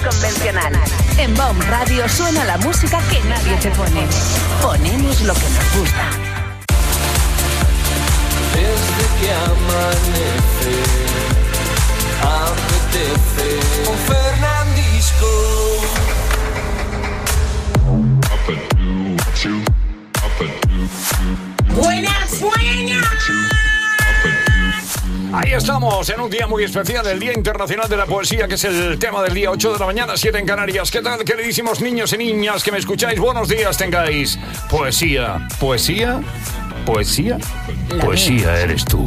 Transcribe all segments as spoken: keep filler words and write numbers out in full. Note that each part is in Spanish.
convencional. En B O M Radio suena la música que nadie te pone. Ponemos lo que nos gusta. Desde que amanece, apetece con Fernandisco. ¡Buenas, buenas! Ahí estamos, en un día muy especial, el Día Internacional de la Poesía, que es el tema del día, ocho de la mañana, siete en Canarias. ¿Qué tal, queridísimos niños y niñas que me escucháis? Buenos días tengáis. Poesía, poesía, poesía, La poesía mía. eres tú.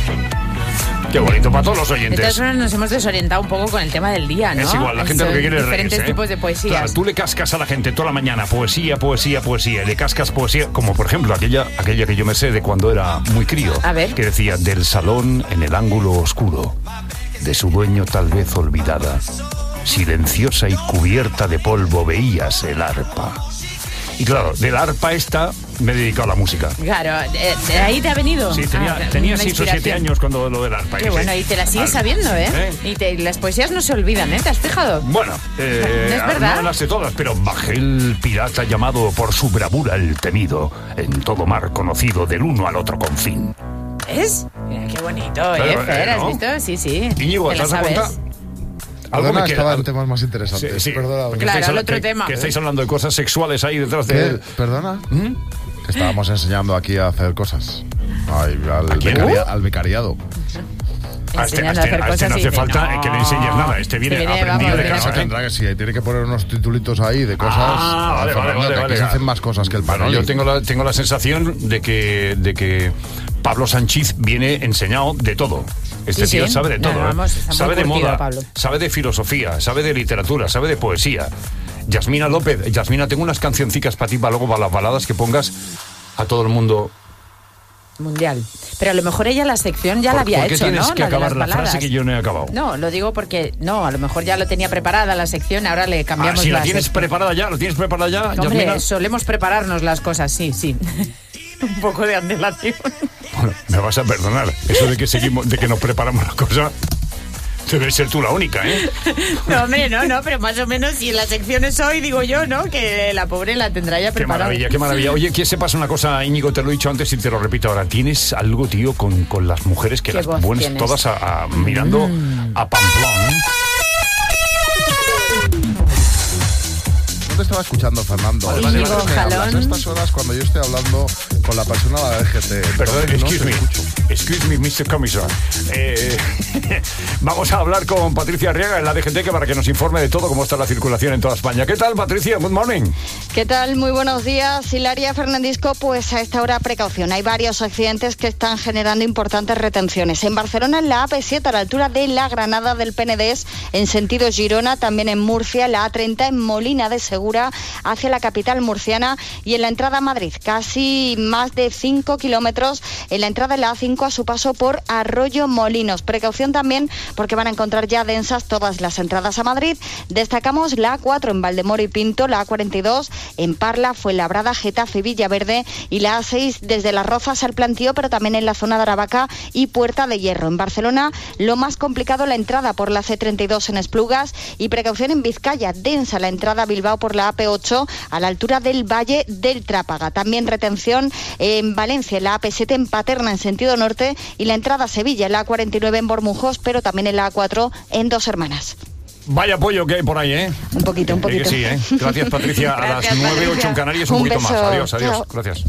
Qué bonito, para todos los oyentes. De todas formas nos hemos desorientado un poco con el tema del día, ¿no? Es igual, la gente Son lo que quiere es diferentes reírse, ¿eh? tipos de poesías. Claro, tú le cascas a la gente toda la mañana poesía, poesía, poesía, y le cascas poesía, como por ejemplo aquella, aquella que yo me sé de cuando era muy crío, A ver. que decía, del salón en el ángulo oscuro, de su dueño tal vez olvidada, silenciosa y cubierta de polvo veías el arpa. Y claro, del arpa esta me he dedicado a la música. Claro, eh, ¿de ahí te ha venido? Sí, tenía, Ah, tenía una seis o siete inspiración. años cuando lo del arpa. Qué yo sé. bueno, y te la sigues Al- sabiendo, ¿eh? ¿Eh? Y, te- y las poesías no se olvidan, ¿eh? ¿Te has fijado? Bueno, eh, ¿No es verdad? no las sé todas, pero bajé el pirata llamado por su bravura el temido, en todo mar conocido del uno al otro confín. ¿Es? Mira, qué bonito, Claro, ¿eh, Fer? eh, ¿Has ¿no? visto? Sí, sí. Íñigo, ¿Te ¿te la has dado sabes? cuenta? Algo Perdona, me queda. estaba en temas más interesantes. Sí, sí, Perdona. porque Claro, estáis el habla- otro que- tema. Que estáis hablando de cosas sexuales ahí detrás de ¿Qué? él. ¿Perdona? ¿Mm? Que estábamos enseñando aquí a hacer cosas. Ay, al, ¿A quién? becaria- ¿Uh? al becariado. A este, a Enseñando este- a hacer a este cosas no y hace dice, falta no. que le enseñes nada. Este viene, Se viene, aprendido vamos, de viene casa. No, tendrá que sí, tiene que poner unos titulitos ahí de cosas. Ah, vale, vale, Fernando, vale, que vale. aquí se hacen más cosas que el Bueno, panoli. yo tengo la, tengo la sensación de que, de que Pablo Sánchez viene enseñado de todo. Este Sí, tío sí. sabe de No, todo. no, ¿eh? vamos, está muy Sabe de curtido, moda, Pablo. sabe de filosofía, sabe de literatura, sabe de poesía. Yasmina López, Yasmina, tengo unas cancioncicas para ti, para luego para las baladas que pongas a todo el mundo. Mundial. Pero a lo mejor ella la sección ya la ¿Por- había ¿Por qué hecho, tienes ¿no? que La de acabar las la frase baladas. que yo no he acabado? No, lo digo porque, no, a lo mejor ya lo tenía preparada la sección, ahora le Ah, cambiamos si la la tienes sección. preparada ya, ¿la tienes preparada ya, Hombre, Yasmina? solemos prepararnos las cosas, sí, sí. Un poco de antelación. Bueno, me vas a perdonar. Eso de que seguimos, de que nos preparamos la cosa, debe ser tú la única, ¿eh? No, hombre, no, no, pero más o menos si en la sección es hoy, digo yo, ¿no? Que la pobre la tendrá ya Qué preparada. maravilla, qué maravilla. Oye, que sepas una cosa, Íñigo, te lo he dicho antes y te lo repito ahora. Tienes algo, tío, con, con las mujeres que ¿Qué las voz pones tienes? todas a, a- mirando Mm. a Pamplón. No te estaba escuchando, Fernando. Vale, Siempre vale, vale. me hablas Jalón. a estas horas cuando yo estoy hablando con la persona de la L G T. Perdón, Entonces, no excuse te me. escucho. Excuse me, mister Commissar. Eh, vamos a hablar con Patricia Arriaga en la D G T que para que nos informe de todo cómo está la circulación en toda España. ¿Qué tal, Patricia? Good morning. ¿Qué tal? Muy buenos días, Hilaria, Fernandisco. Pues a esta hora precaución. Hay varios accidentes que están generando importantes retenciones. En Barcelona, en la A P siete, a la altura de la Granada del Penedés, en sentido Girona, también en Murcia, en la A treinta, en Molina de Segura, hacia la capital murciana, y en la entrada a Madrid, casi más de cinco kilómetros, en la entrada de la A cinco a su paso por Arroyo Molinos. Precaución también porque van a encontrar ya densas todas las entradas a Madrid. Destacamos la A cuatro en Valdemoro y Pinto, la A cuarenta y dos en Parla, Fuenlabrada, Getafe, Villaverde, y la A seis desde Las Rozas al Plantío, pero también en la zona de Aravaca y Puerta de Hierro. En Barcelona, lo más complicado, la entrada por la C treinta y dos en Esplugas, y precaución en Vizcaya, densa la entrada a Bilbao por la A P ocho a la altura del Valle del Trápaga. También retención en Valencia, en la A P siete en Paterna en sentido norte, y la entrada a Sevilla, en la A cuarenta y nueve en Bormujos, pero también en la A cuatro en Dos Hermanas. Vaya apoyo que hay por ahí, ¿eh? Un poquito, un Eh, que poquito. sí, ¿eh? Gracias, Patricia. A las Gracias, nueve, Patricia. ocho en Canarias, un, Un poquito beso. más. Adiós, adiós. Chao. Gracias.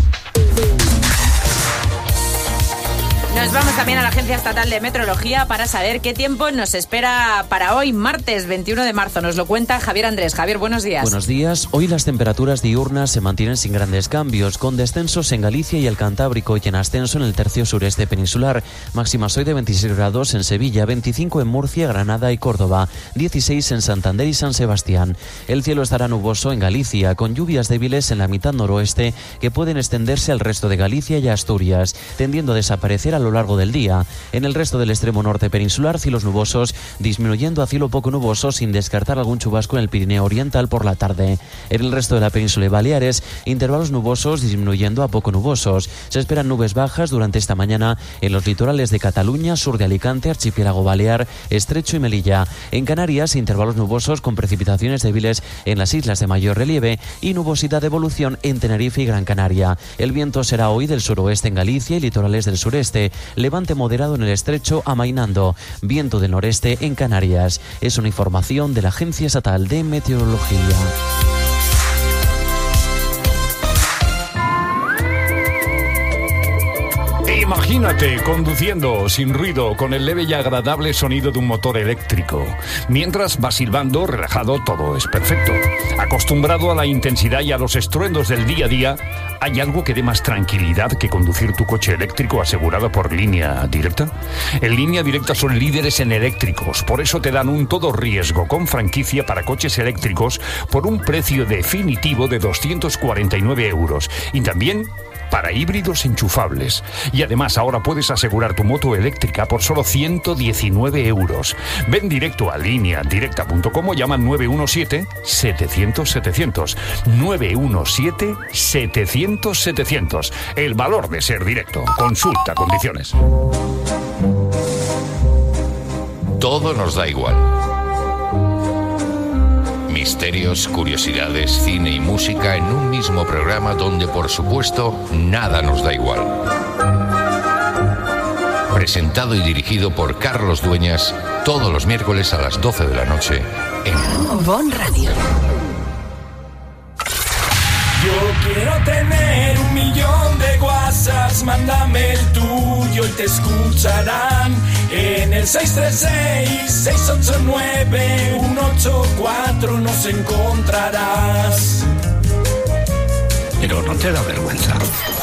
Nos vamos también a la Agencia Estatal de Meteorología para saber qué tiempo nos espera para hoy, martes veintiuno de marzo. Nos lo cuenta Javier Andrés. Javier, buenos días. Buenos días. Hoy las temperaturas diurnas se mantienen sin grandes cambios, con descensos en Galicia y el Cantábrico y en ascenso en el tercio sureste peninsular. Máximas hoy de veintiséis grados en Sevilla, veinticinco en Murcia, Granada y Córdoba, dieciséis en Santander y San Sebastián. El cielo estará nuboso en Galicia, con lluvias débiles en la mitad noroeste que pueden extenderse al resto de Galicia y Asturias, tendiendo a desaparecer a lo largo del día. En el resto del extremo norte peninsular, cielos nubosos, disminuyendo a cielo poco nuboso, sin descartar algún chubasco en el Pirineo Oriental por la tarde. En el resto de la península y Baleares, intervalos nubosos disminuyendo a poco nubosos. Se esperan nubes bajas durante esta mañana en los litorales de Cataluña, sur de Alicante, archipiélago balear, Estrecho y Melilla. En Canarias, intervalos nubosos con precipitaciones débiles en las islas de mayor relieve y nubosidad de evolución en Tenerife y Gran Canaria. El viento será hoy del suroeste en Galicia y litorales del sureste, levante moderado en el estrecho amainando, viento del noreste en Canarias. Es una información de la Agencia Estatal de Meteorología. Imagínate conduciendo sin ruido con el leve y agradable sonido de un motor eléctrico. Mientras vas silbando, relajado, todo es perfecto. Acostumbrado a la intensidad y a los estruendos del día a día, ¿hay algo que dé más tranquilidad que conducir tu coche eléctrico asegurado por Línea Directa? En Línea Directa son líderes en eléctricos, por eso te dan un todo riesgo con franquicia para coches eléctricos por un precio definitivo de doscientos cuarenta y nueve euros. Y también para híbridos enchufables. Y además ahora puedes asegurar tu moto eléctrica por solo ciento diecinueve euros. Ven directo a línea directa punto com o llama nueve uno siete, setecientos, setecientos. nueve uno siete, setecientos, setecientos. El valor de ser directo. Consulta condiciones. Todo nos da igual. Misterios, curiosidades, cine y música en un mismo programa donde, por supuesto, nada nos da igual. Presentado y dirigido por Carlos Dueñas, todos los miércoles a las doce de la noche en Bon Radio. Yo quiero tener un millón de WhatsApps, mándame el tuyo y te escucharán en el seis tres seis, seis ocho nueve, uno ocho cuatro nos encontrarás. Pero no te da vergüenza.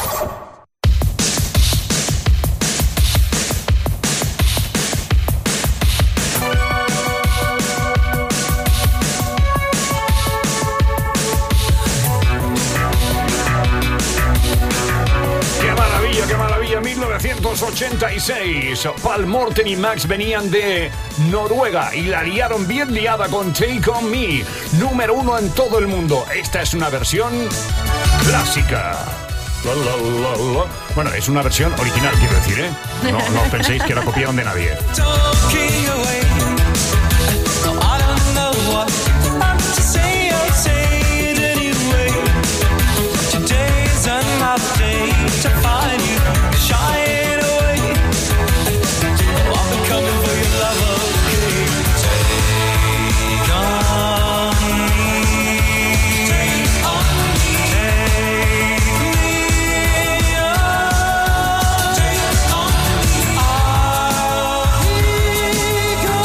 mil novecientos ochenta y seis, Paul Morten y Max venían de Noruega y la liaron bien liada con Take On Me, número uno en todo el mundo. Esta es una versión clásica. La, la, la, la. Bueno, es una versión original, quiero decir, ¿eh? No, no penséis que la copiaron de nadie. To find you shying away. Oh, I've been coming for your love, okay. Take on me, take on me, take me on, take on me. I'll be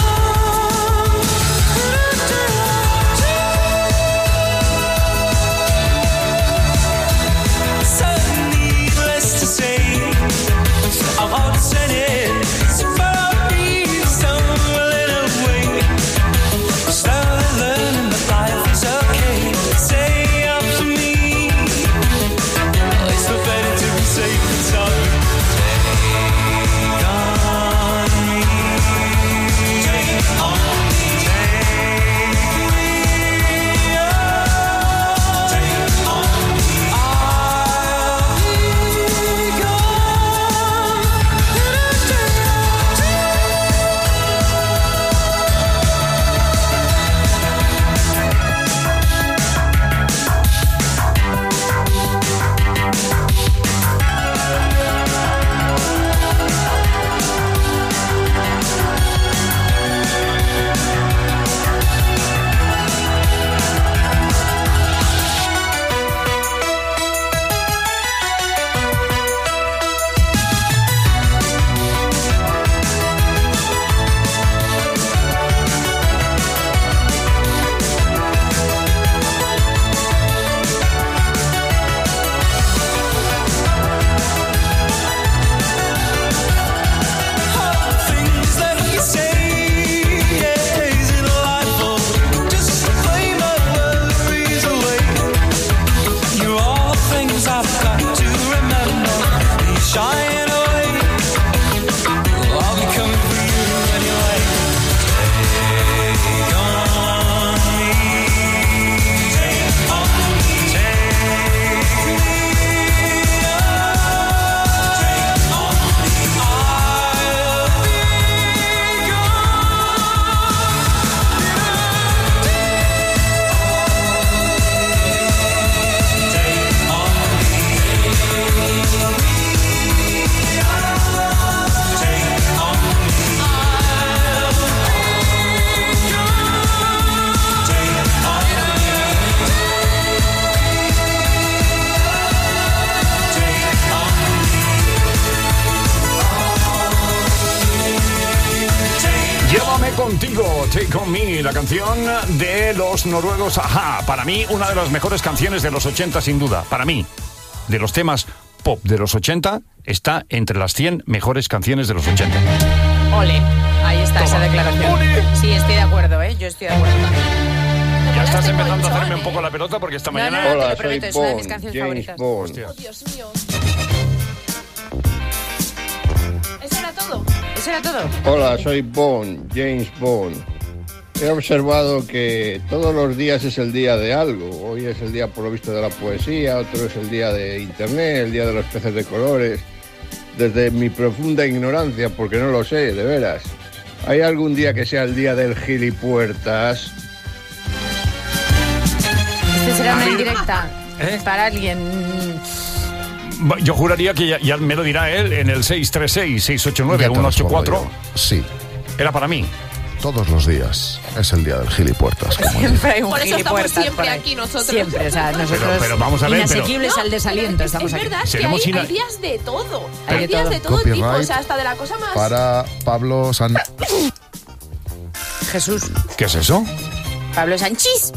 contigo, Take On Me, la canción de los noruegos A-ha. Para mí, una de las mejores canciones de los ochenta, sin duda. Para mí, de los temas pop de los ochenta, está entre las cien mejores canciones de los ochenta. Ole, ahí está. Toma. Esa declaración. Ole. Sí, estoy de acuerdo, ¿eh? Yo estoy de acuerdo también. Ya estás empezando a hacerme un poco la pelota porque esta no, mañana... No, no, Hola, te lo prometo, es una de mis canciones James favoritas. Bond. Oh, Dios mío. ¿Eso era todo? ¿Eso era todo? Hola, soy Bond, James Bond. He observado que todos los días es el día de algo. Hoy es el día, por lo visto, de la poesía, otro es el día de Internet, el día de los peces de colores. Desde mi profunda ignorancia, porque no lo sé, de veras. ¿Hay algún día que sea el día del gilipuertas? Este será una indirecta ¿Eh? para alguien. Yo juraría que ya, ya me lo dirá él en el seis tres seis, seis ocho nueve, uno ocho cuatro. Sí. Era para mí. Todos los días es el día del gilipuertas. Siempre hay un por eso gilipuertas. Estamos siempre aquí nosotros. Siempre, o sea, nosotros pero, pero vamos a ver, inasequibles pero, al desaliento. No, estamos es aquí. verdad que hay, hay días de todo. Hay, hay días de todo Copyright tipo, o sea, hasta de la cosa más... Para Pablo San... Jesús. ¿Qué es eso? Pablo Sanchís.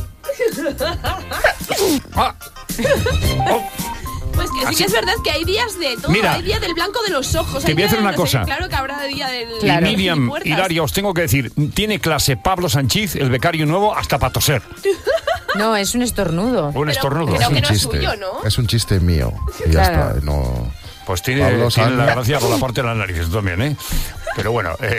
Ah. Oh. Pues que sí Así. que es verdad que hay días de todo. Mira, hay día del blanco de los ojos. te hay voy a día hacer de una no cosa. Sé, claro que habrá día del... Claro. Miriam, Hilaria, os tengo que decir, tiene clase Pablo Sanchís, el becario nuevo, hasta para toser. No, es un estornudo. Un estornudo. Creo es un que no es chiste. suyo, ¿no? Es un chiste mío. Y ya Claro. está. No... Pues tiene, Pablo tiene San- la gracia por la parte de las narices también, ¿eh? Pero bueno, eh...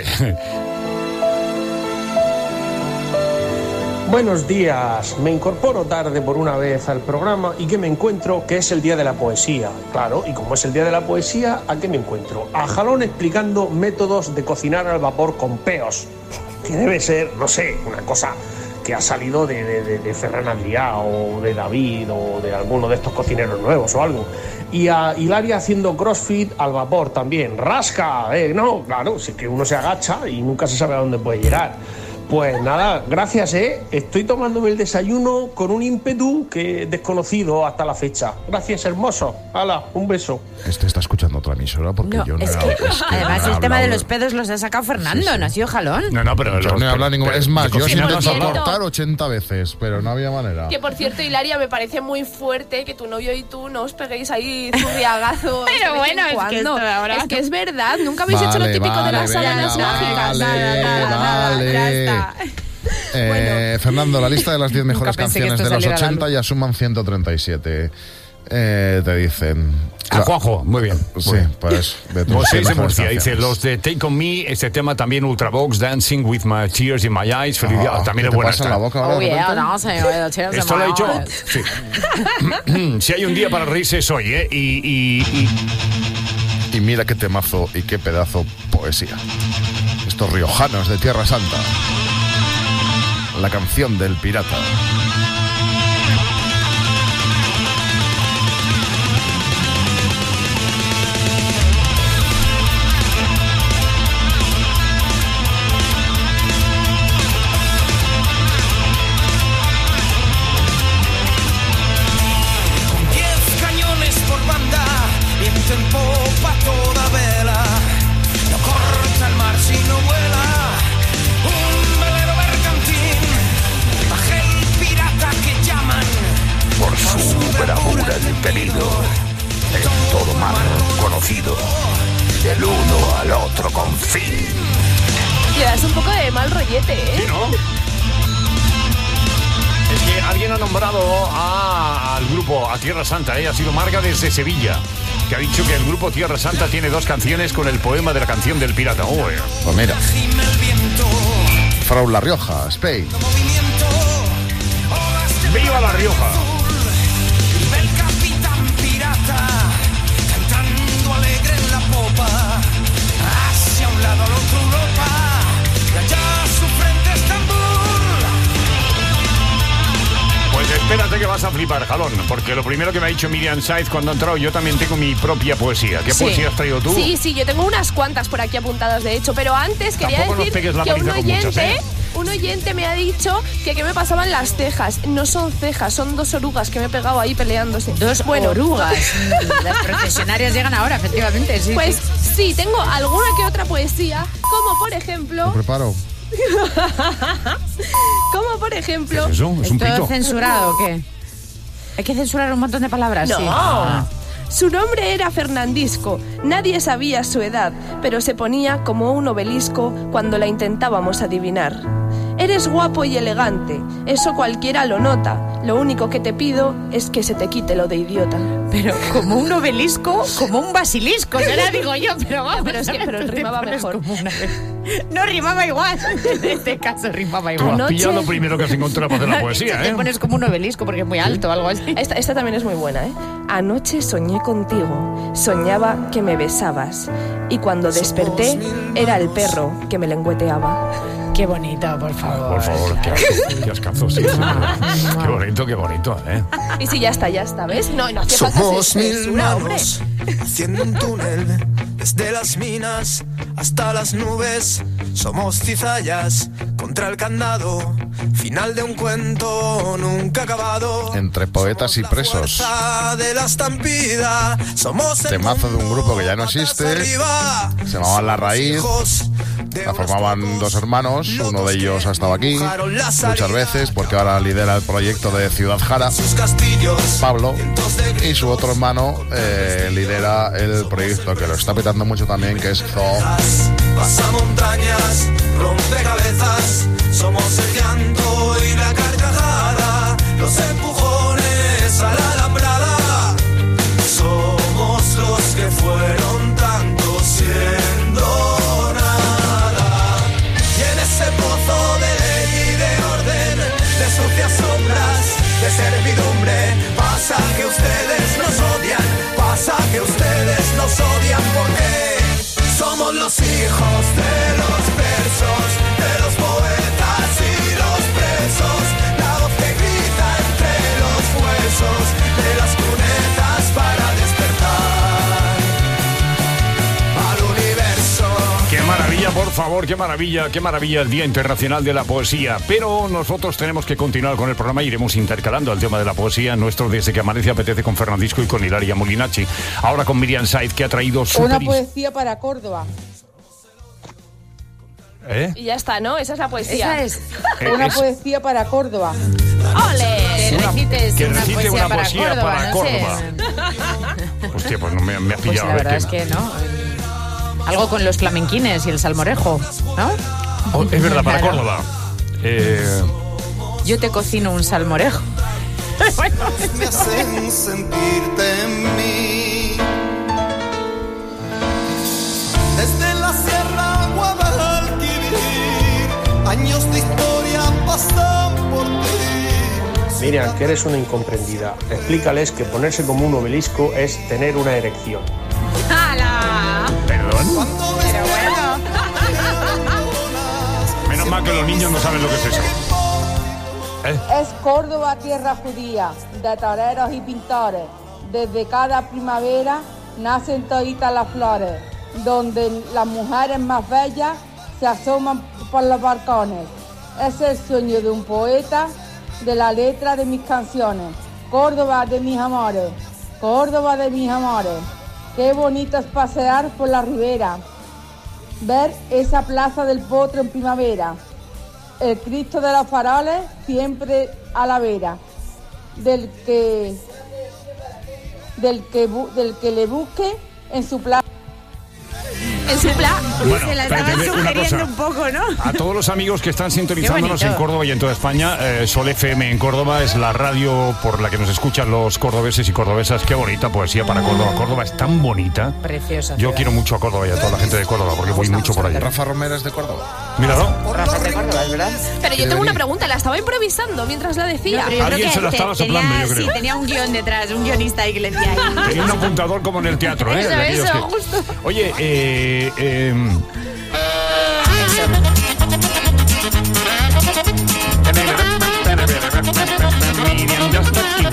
Buenos días, me incorporo tarde por una vez al programa y que me encuentro que es el día de la poesía. Claro, y como es el día de la poesía, ¿a qué me encuentro? A Jalón explicando métodos de cocinar al vapor con peos, que debe ser, no sé, una cosa que ha salido de, de, de, de Ferran Adrià o de David o de alguno de estos cocineros nuevos o algo. Y a Hilaria haciendo crossfit al vapor también. ¡Rasca! ¿Eh? No, claro, si es que uno se agacha y nunca se sabe a dónde puede llegar. Pues nada, gracias, ¿eh? Estoy tomándome el desayuno con un ímpetu que desconocido hasta la fecha. Gracias, hermoso. Hala, un beso. Este está escuchando otra emisora porque No, yo no es he que, es que además no he el tema de hablado los pedos los ha sacado Fernando, Sí, sí. no ha sido Jalón. No, no, pero... Yo los- no he hablado ningún... pero- Es más, de yo he cocina no intentado has hablado. aportar ochenta veces, pero no había manera. Que por cierto, Hilaria, me parece muy fuerte que tu novio y tú no os peguéis ahí zurriagazos. Pero de vez bueno, en es que cuando. esto ahora- Es que es verdad, nunca habéis hecho lo Vale, típico de vale, las sábanas venga, mágicas. vale, Nada, nada, nada, vale. ya está. Eh, Fernando, la lista de las diez mejores pensé que canciones esto de los saliera a la ochenta luz. ya suman ciento treinta y siete. Eh, te dicen... A Juanjo, muy bien. Sí, Muy bien. pues... de tus Moisés cien de mejores Murcia dice, canciones. los de Take On Me, este tema también Ultravox, Dancing With My Tears In My Eyes, feliz día. Ah, También ¿qué es te buena pasa en esta. la boca ahora Oh de yeah, repente? no, señor, cheers de Esto lo ha dicho. mayores. Sí. Si hay un día para reírse es hoy, ¿eh? Y, y, y Y mira qué temazo y qué pedazo poesía. Estos riojanos de Tierra Santa. La canción del pirata. Diez cañones por banda, viento en popa toda vela. No corta el mar si no vuela. Un velero bergantín, baje el pirata que llaman. por su bravura y querido, en todo mar conocido, del uno al otro con fin. Le das un poco de mal rollete, ¿eh? ¿Sí, no? Es que alguien ha nombrado a- al grupo, a Tierra Santa, ¿eh? Ha sido Marga desde Sevilla, que ha dicho que el grupo Tierra Santa tiene dos canciones con el poema de la canción del pirata. Oh, eh. Pues mira. Frau La Rioja, Spain. ¡Viva La Rioja! El capitán pirata, cantando alegre en la popa, hacia un lado al otro Europa, y allá su frente Estambul. Pues espérate que vas a flipar, Jalón, porque lo primero que me ha dicho Miriam Saiz cuando ha entrado, yo también tengo mi propia poesía. ¿Qué Sí. poesía has traído tú? Sí, sí, yo tengo unas cuantas por aquí apuntadas, de hecho, pero antes quería Tampoco nos decir pegues la que un paliza con oyente, muchas, ¿eh? un oyente me ha dicho que qué me pasaban las cejas. No son cejas, son dos orugas que me he pegado ahí peleándose. Dos bueno, orugas. Las profesionarias llegan ahora, efectivamente, sí. Pues sí. sí, tengo alguna que otra poesía, como por ejemplo... Lo preparo. Como por ejemplo... ¿Qué es eso? ¿Es un ¿Todo pito? censurado o qué? ¿Hay que censurar un montón de palabras? No. Sí. Ah. Su nombre era Fernandisco. Nadie sabía su edad, pero se ponía como un obelisco cuando la intentábamos adivinar. Eres guapo y elegante, eso cualquiera lo nota. Lo único que te pido es que se te quite lo de idiota. Pero como un obelisco, como un basilisco, será, digo yo, pero vamos. Pero es que pero rimaba mejor. Una... No rimaba igual. En este caso rimaba Tú igual. has pillado lo primero que has encontrado para hacer la poesía, Te ¿eh? pones como un obelisco porque es muy alto o algo así. Esta, esta también es muy buena, ¿eh? Anoche soñé contigo, soñaba que me besabas y cuando desperté era el perro que me lengüeteaba. Qué bonito, por favor. Por favor, qué asco, qué ascazo, sí. Qué bonito, qué bonito, ¿eh? Y sí, ya está, ya está, ¿ves? No, no hace falta Somos ser mil censura, hombre. manos haciendo un túnel desde las minas hasta las nubes. Somos cizallas contra el candado, final de un cuento nunca acabado. Entre poetas y presos. De la estampida, somos el Temazo de un grupo que ya no existe. arriba. Se llamaba La Raíz. La formaban dos hermanos. Uno de ellos ha estado aquí muchas veces porque ahora lidera el proyecto de Ciudad Jara, Pablo. Y su otro hermano eh, lidera el proyecto que lo está petando mucho también, que es Zoo. Pasa montañas, rompe cabezas, somos el llanto y la carcajada, los empujones a la alambrada, somos los que fueron tanto siendo nada. Y en ese pozo de ley y de orden, de sucias sombras, de servidumbre, pasa que ustedes nos odian, pasa que ustedes nos odian porque somos los hijos de los versos, de los poetas y los presos, la voz que grita entre los huesos, de las cunetas para despertar al universo. Qué maravilla, por favor, qué maravilla, qué maravilla el Día Internacional de la Poesía. Pero nosotros tenemos que continuar con el programa y iremos intercalando el tema de la poesía nuestro Desde que amanece apetece con Fernandisco y con Hilaria Molinacci. Ahora con Miriam Saiz, que ha traído su Una poesía para Córdoba. ¿Eh? Y ya está, ¿no? Esa es la poesía. Esa es. Eh, Una es- poesía para Córdoba. ¡Ole! Que Una- recites que una recite poesía, una para, poesía Córdoba, para no sé. Córdoba. Hostia, pues no me, me ha Pues pillado. la ¿eh? verdad es Que- que no. Algo con los flamenquines y el salmorejo, ¿no? Oh, es verdad, para Claro. Córdoba. Eh, Yo te cocino un salmorejo. Me hacen sentirte en mí. Desde la Sierra a Guadalquivir, años de historia pasan por ti. Miriam, que eres una incomprendida. Explícales que ponerse como un obelisco es tener una erección. ¡Hala! ¿Perdón? Pero bueno. Menos mal que los niños no saben lo que es eso. ¿Eh? Es Córdoba tierra judía, de toreros y pintores. Desde cada primavera nacen toditas las flores, donde las mujeres más bellas se asoman por los balcones. Es el sueño de un poeta, de la letra de mis canciones. Córdoba de mis amores, Córdoba de mis amores. Qué bonito es pasear por la ribera, ver esa plaza del Potro en primavera, el Cristo de los faroles siempre a la vera, del que, del que, bu- del que le busque en su plaza. En su plan. Bueno, Se la espérate, estaban una sugiriendo cosa. un poco, ¿no? A todos los amigos que están sintonizándonos Qué en bonito. Córdoba y en toda España, eh, Sol F M en Córdoba es la radio por la que nos escuchan los cordobeses y cordobesas. Qué bonita poesía para Córdoba. Córdoba es tan bonita. Preciosa. Yo ciudad. quiero mucho a Córdoba y a toda la gente de Córdoba porque voy mucho por allá. Rafa Romero es de Córdoba. Míralo. Rafa de Córdoba, ¿es verdad? Pero yo tengo una pregunta, la estaba improvisando mientras la decía. No, pero yo creo Alguien que se la te- estaba tenía, soplando, yo creo. Sí, tenía un guión detrás, un guionista ahí que le decía ahí. Tenía un apuntador como en el teatro, ¿eh? Eso, De aquellos eso, que- justo. Oye, eh, eh, Miriam ya está aquí.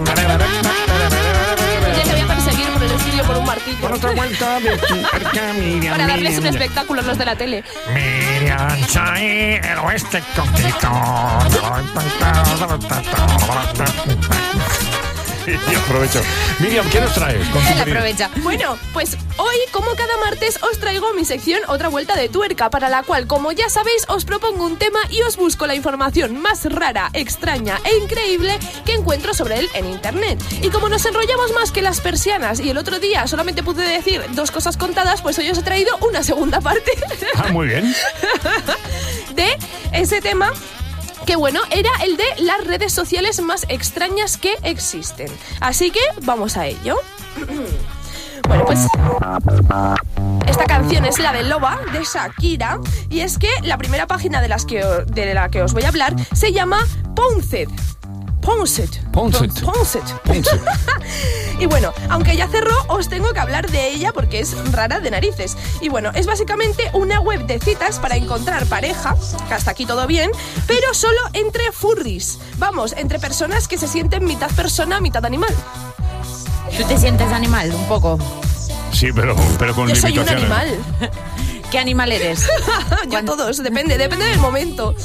Ya te voy a perseguir por el estudio por un martillo. Por otra vuelta de cerca, Miriam, Para darles un Miriam. espectáculo a los de la tele. Miriam Chai, el oeste conquistó. Y aprovecho. Miriam, ¿qué nos traes? Con Él aprovecha. Bueno, pues hoy, como cada martes, os traigo mi sección Otra Vuelta de Tuerca, para la cual, como ya sabéis, os propongo un tema y os busco la información más rara, extraña e increíble que encuentro sobre él en internet. Y como nos enrollamos más que las persianas y el otro día solamente pude decir dos cosas contadas, pues hoy os he traído una segunda parte. Ah, muy bien. De ese tema, que bueno, era el de las redes sociales más extrañas que existen. Así que vamos a ello. Bueno, pues esta canción es la de Loba, de Shakira, y es que la primera página de, las que, de la que os voy a hablar se llama Pounced. Pounced. Pounced. Pounced. Pounced. Y bueno, aunque ya cerró, os tengo que hablar de ella porque es rara de narices. Y bueno, es básicamente una web de citas para encontrar pareja, que hasta aquí todo bien, pero solo entre furries. Vamos, entre personas que se sienten mitad persona, mitad animal. ¿Tú te sientes animal un poco? Sí, pero, pero con Yo soy un limitaciones. animal. ¿Qué animal eres? Yo todos, depende, depende del momento.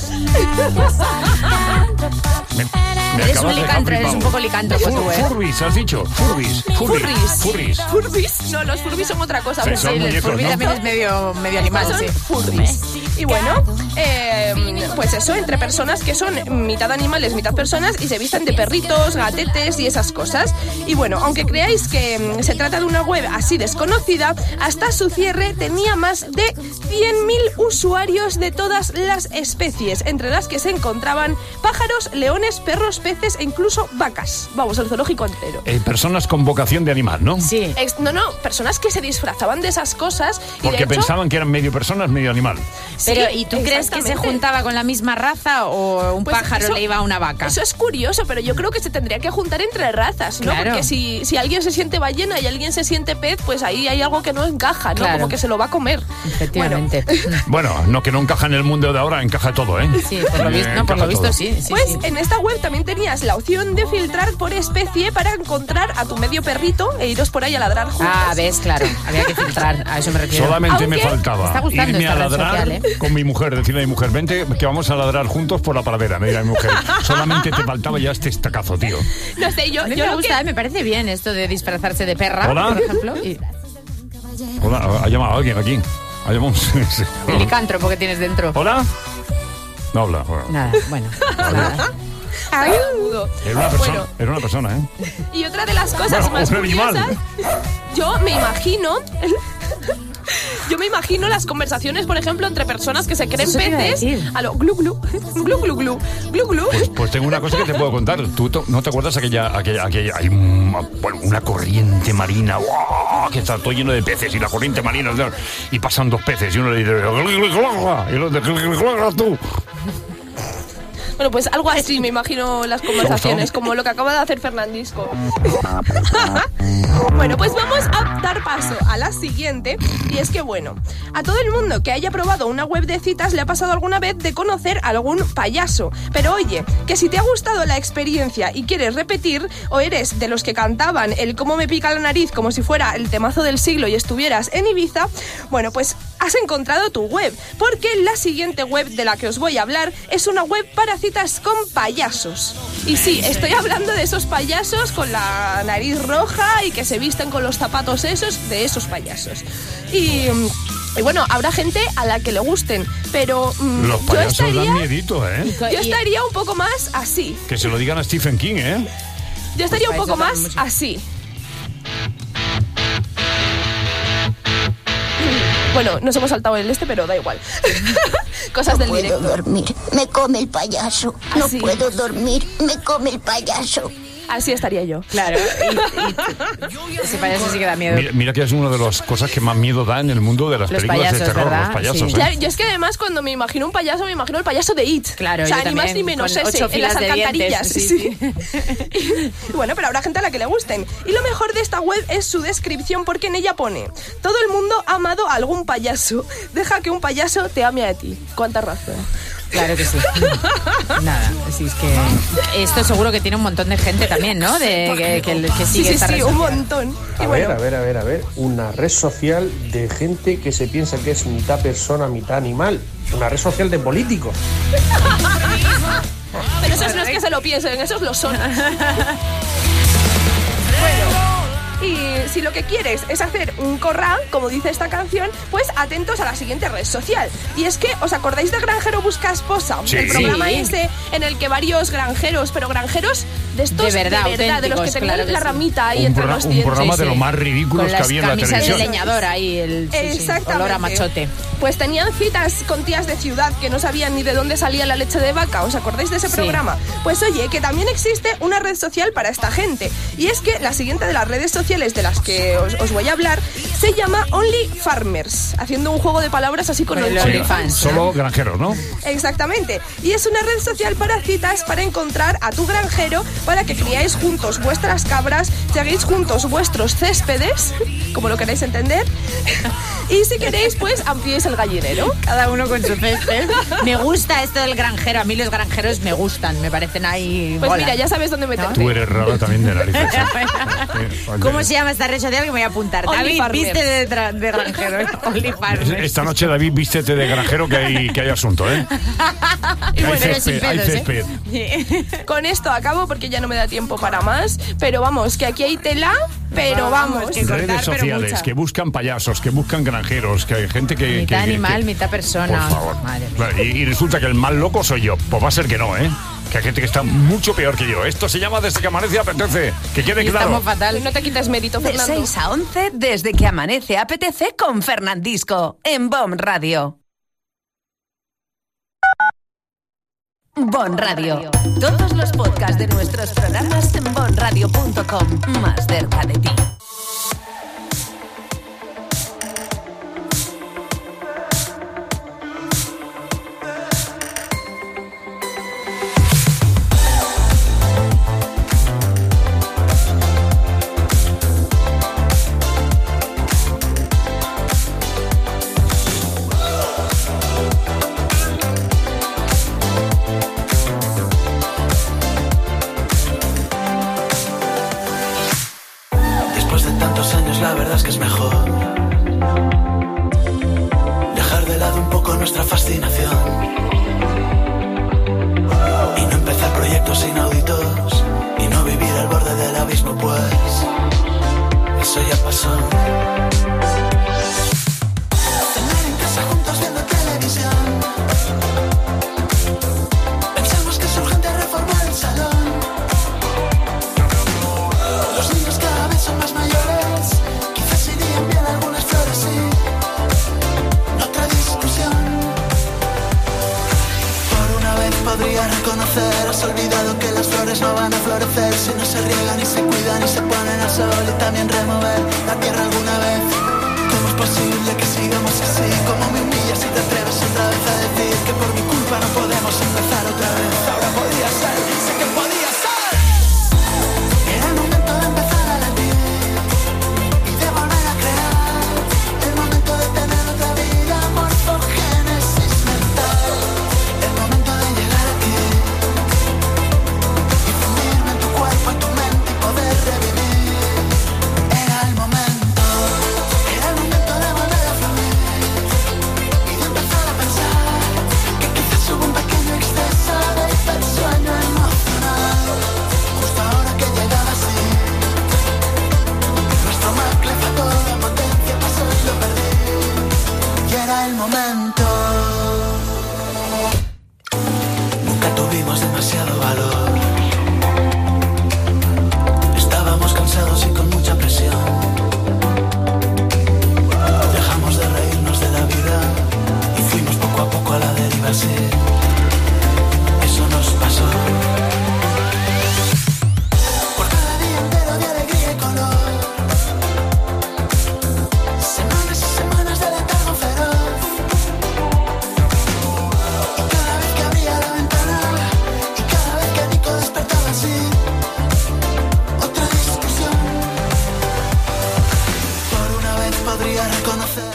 Me, me Eres acabas un de dejar licántropo, eres flipado. un poco licántropo Fur- tú, ¿eh? Furbis, has dicho. Furbis. Furbis. Furries. Furries. Furries. No, los furries son otra cosa. Sí, son Sí, muñecos, el furry ¿no? también También es medio, medio animal, Son sí. furries. Y bueno, eh, pues eso, entre personas que son mitad animales, mitad personas y se visten de perritos, gatetes y esas cosas. Y bueno, aunque creáis que mm, se trata de una web así desconocida, hasta su cierre tenía más de cien mil usuarios de todas las especies, entre las que se encontraban pájaros, leones, perros, peces e incluso vacas. Vamos, el zoológico entero. Eh, personas con vocación de animal, ¿no? Sí. Ex- no, no, personas que se disfrazaban de esas cosas y Porque de hecho, pensaban que eran medio personas, medio animal. Pero, sí, ¿y tú crees que se exactamente. juntaba con la misma raza o un Pues pájaro eso- le iba a una vaca? Eso es curioso, pero yo creo que se tendría que juntar entre razas, ¿no? Claro. Porque si, si alguien se siente ballena y alguien se siente pez, pues ahí hay algo que no encaja, ¿no? Claro. Como que se lo va a comer. Efectivamente. Bueno, no que no encaja en el mundo de ahora, encaja todo, ¿eh? Sí, por lo Eh, visto, no, por encaja lo visto todo. sí. sí, Pues sí. en esta web también tenías la opción de filtrar por especie para encontrar a tu medio perrito e iros por ahí a ladrar juntos. Ah, ves, claro, había que filtrar, a eso me refiero. Solamente me Aunque me faltaba está gustando irme a esta red ladrar social, ¿eh? con mi mujer, decirle a mi mujer, vente que vamos a ladrar juntos por la pradera, me dirá mi mujer. Solamente te faltaba ya este estacazo, tío. No sé, yo, A mí yo me lo gusta, que... ¿eh? Me parece bien esto de disfrazarse de perra, Hola. por ejemplo. Y Hola, ha llamado alguien aquí. Ha llamado un... el licántropo que tienes dentro. Hola. No habla. Bueno. Nada, bueno. nada. Ay, agudo. Era una persona, Bueno, era una persona, ¿eh? y otra de las cosas Bueno, más un animal. curiosas, yo me imagino... Yo me imagino las conversaciones, por ejemplo, entre personas que se creen Eso te iba a peces decir. a lo glu glu, glu glu glu, glu glu. Pues, pues tengo una cosa que te puedo contar. ¿Tú to- no te acuerdas aquella, aquella, aquella hay un- bueno, una corriente marina ¡guau! Que está todo lleno de peces y la corriente marina y pasan dos peces y uno le dice y el otro tú. Bueno, pues algo así me imagino las conversaciones, como lo que acaba de hacer Fernandisco. Bueno, pues vamos a dar paso a la siguiente. Y es que, bueno, a todo el mundo que haya probado una web de citas le ha pasado alguna vez de conocer a algún payaso. Pero oye, que si te ha gustado la experiencia y quieres repetir, o eres de los que cantaban el cómo me pica la nariz como si fuera el temazo del siglo y estuvieras en Ibiza, bueno, pues has encontrado tu web, porque la siguiente web de la que os voy a hablar es una web para citas con payasos. Y sí, estoy hablando de esos payasos con la nariz roja y que se visten con los zapatos esos, de esos payasos. Y, y bueno, habrá gente a la que le gusten, pero mm, Los yo payasos dan estaría, miedito, ¿eh? yo estaría un poco más así. Que se lo digan a Stephen King, ¿eh? Yo estaría un Pues poco para eso más dan así. Bueno, nos hemos saltado el este, pero da igual. Cosas del No puedo directo. dormir, me come el payaso. No Así. puedo dormir, me come el payaso. Así estaría yo. Claro, y, y ese payaso sí que da miedo. Mira, mira que es una de las cosas que más miedo da en el mundo de las Los películas payasos, de terror, ¿verdad? los payasos. Sí. ¿eh? Claro, yo es que además cuando me imagino un payaso, me imagino el payaso de It. Claro, o sea, yo ni más también, ni menos con ese, ocho en las filas de alcantarillas. dientes, Sí. sí, Y bueno, pero habrá gente a la que le gusten. Y lo mejor de esta web es su descripción, porque en ella pone: todo el mundo ha amado a algún payaso. Deja que un payaso te ame a ti. ¿Cuánta razón? Claro que sí. Nada, sí, es que esto seguro que tiene un montón de gente también, ¿no? De que, que, que Sí, sigue sí, esta sí, red un social. montón. Y A bueno, ver, a ver, a ver, a ver. Una red social de gente que se piensa que es mitad persona, mitad animal. Una red social de políticos. pero esos no es que se lo piensen, esos lo son. Y si lo que quieres es hacer un corral, como dice esta canción, pues atentos a la siguiente red social. Y es que, ¿os acordáis de Granjero Busca Esposa? Sí. El programa Sí. ese en el que varios granjeros, pero granjeros de estos De verdad, de, los que tenían claro que la sí. ramita ahí Un, entre programa, los un dientes. programa de Sí, lo sí. más ridículos Con que las había en la camisas de televisión. leñador ahí, el sí, sí, Exactamente. olor a machote. Pues tenían citas con tías de ciudad que no sabían ni de dónde salía la leche de vaca. ¿Os acordáis de ese Sí. programa? Pues oye, que también existe una red social para esta gente. Y es que la siguiente de las redes sociales de las que os, os voy a hablar se llama Only Farmers, haciendo un juego de palabras así con Con el el Sí, OnlyFans. solo granjeros, ¿no? Exactamente. Y es una red social para citas, para encontrar a tu granjero, para que criáis juntos vuestras cabras, lleguéis juntos vuestros céspedes, como lo queréis entender, y si queréis, pues ampliéis el gallinero. Cada uno con su césped. Me gusta esto del granjero. A mí los granjeros me gustan, me parecen ahí. Pues mola. mira, ya sabes dónde meterte. Tú eres rara también de narices. ¿eh? ¿Cómo se llama esta red social que me voy a apuntar? Only David, Farmers. viste de, tra- de granjero. Only Farmers. Esta noche, David, vístete de granjero que hay, que hay asunto, ¿eh? Y hay bueno, pero sin césped, hay pedos, césped. ¿eh? Con esto acabo porque ya no me da tiempo para más, pero vamos, que aquí hay tela, pero Vamos, vamos. que cortar, Redes pero sociales mucha. que buscan payasos, que buscan granjeros, que hay gente que... Mitad que- que- animal, que- mitad persona. Por favor. Madre mía. Claro, y, y resulta que el más loco soy yo. Pues va a ser que no, ¿eh? Que hay gente que está mucho peor que yo. Esto se llama Desde que amanece apetece. Que quede Y claro. estamos fatal. No te quites mérito, De Fernando. seis a once, desde que amanece apetece con Fernandisco, en Bon Radio. Bon Radio. Todos los podcasts de nuestros programas en bon radio punto com. Más cerca de ti. Después de tantos años la verdad es que es mejor dejar de lado un poco nuestra fascinación y no empezar proyectos inauditos y no vivir al borde del abismo, pues eso ya pasó. Cenar en casa juntos viendo televisión. Pensamos que es urgente reformar el salón. Los niños cada vez son más mayores. Quizás irían bien algunas flores, sí. Otra discusión. Por una vez podría reconocer. Has olvidado que las flores no van a florecer si no se riegan y se cuidan y se ponen al sol. Y también remover la tierra alguna vez. ¿Cómo es posible que sigamos así? ¿Cómo me humillas si te atreves otra vez a decir que por mi culpa no podemos empezar otra vez? Ahora podría ser, sé que podía ser. Era el momento de empezar a latir y de volver a crear. El momento de tener otra vida, morfogénesis mental. El momento de llegar aquí y fundirme en tu cuerpo, en tu mente y poder revivir. Era el momento, era el momento de volver a fluir y de empezar a pensar que quizás hubo un pequeño exceso de hipersueño emocional. Justo ahora que llegaba así, nuestro Mac le faltó la potencia, pasó y lo perdí. Y era el momento. Nunca tuvimos demasiado valor. Estábamos cansados y con mucha presión. Dejamos de reírnos de la vida y fuimos poco a poco a la deriva, sí. Eso nos pasó. Por cada día entero de alegría y color. Semanas y semanas de letargo feroz. Y cada vez que abría la ventana y cada vez que Nico despertaba así, otra discusión. Por una vez podría reconocer.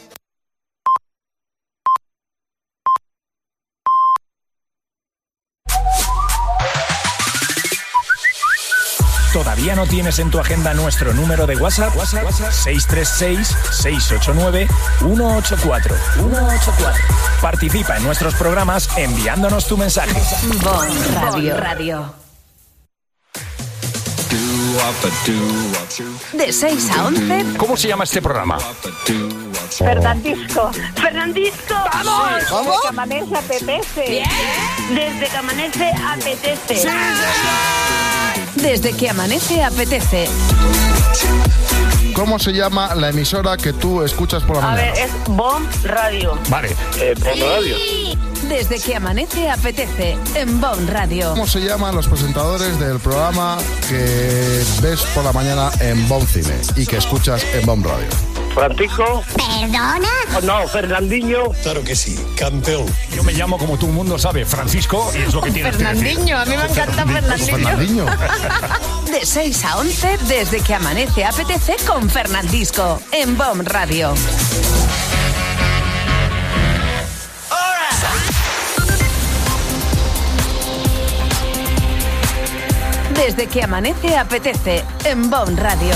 ¿Todavía no tienes en tu agenda nuestro número de WhatsApp? WhatsApp, WhatsApp seis tres seis, seis ocho nueve, uno ocho cuatro. Participa en nuestros programas enviándonos tu mensaje. Bon Radio. Radio. Do De seis a once. ¿Cómo se llama este programa? Fernandisco. Fernandisco. ¡Vamos! Desde que amanece apetece. Bien. Desde que amanece apetece. Sí. Desde que amanece apetece. ¿Cómo se llama la emisora que tú escuchas por la A mañana? ver, es Bomb Radio. Vale. Eh, Bomb Radio. Desde que amanece apetece en Bomb Radio. ¿Cómo se llaman los presentadores del programa que ves por la mañana en Bomb Cine y que escuchas en Bomb Radio? Francisco. ¿Perdona? No, Fernandinho. Claro que sí, campeón. Yo me llamo, como todo el mundo sabe, Francisco, y es lo que tienes que decir. Fernandinho, a mí me encanta Fernandinho. Fernandinho. De seis a once, desde que amanece apetece con Fernandisco en Bomb Radio. Desde que amanece apetece en Bomb Radio.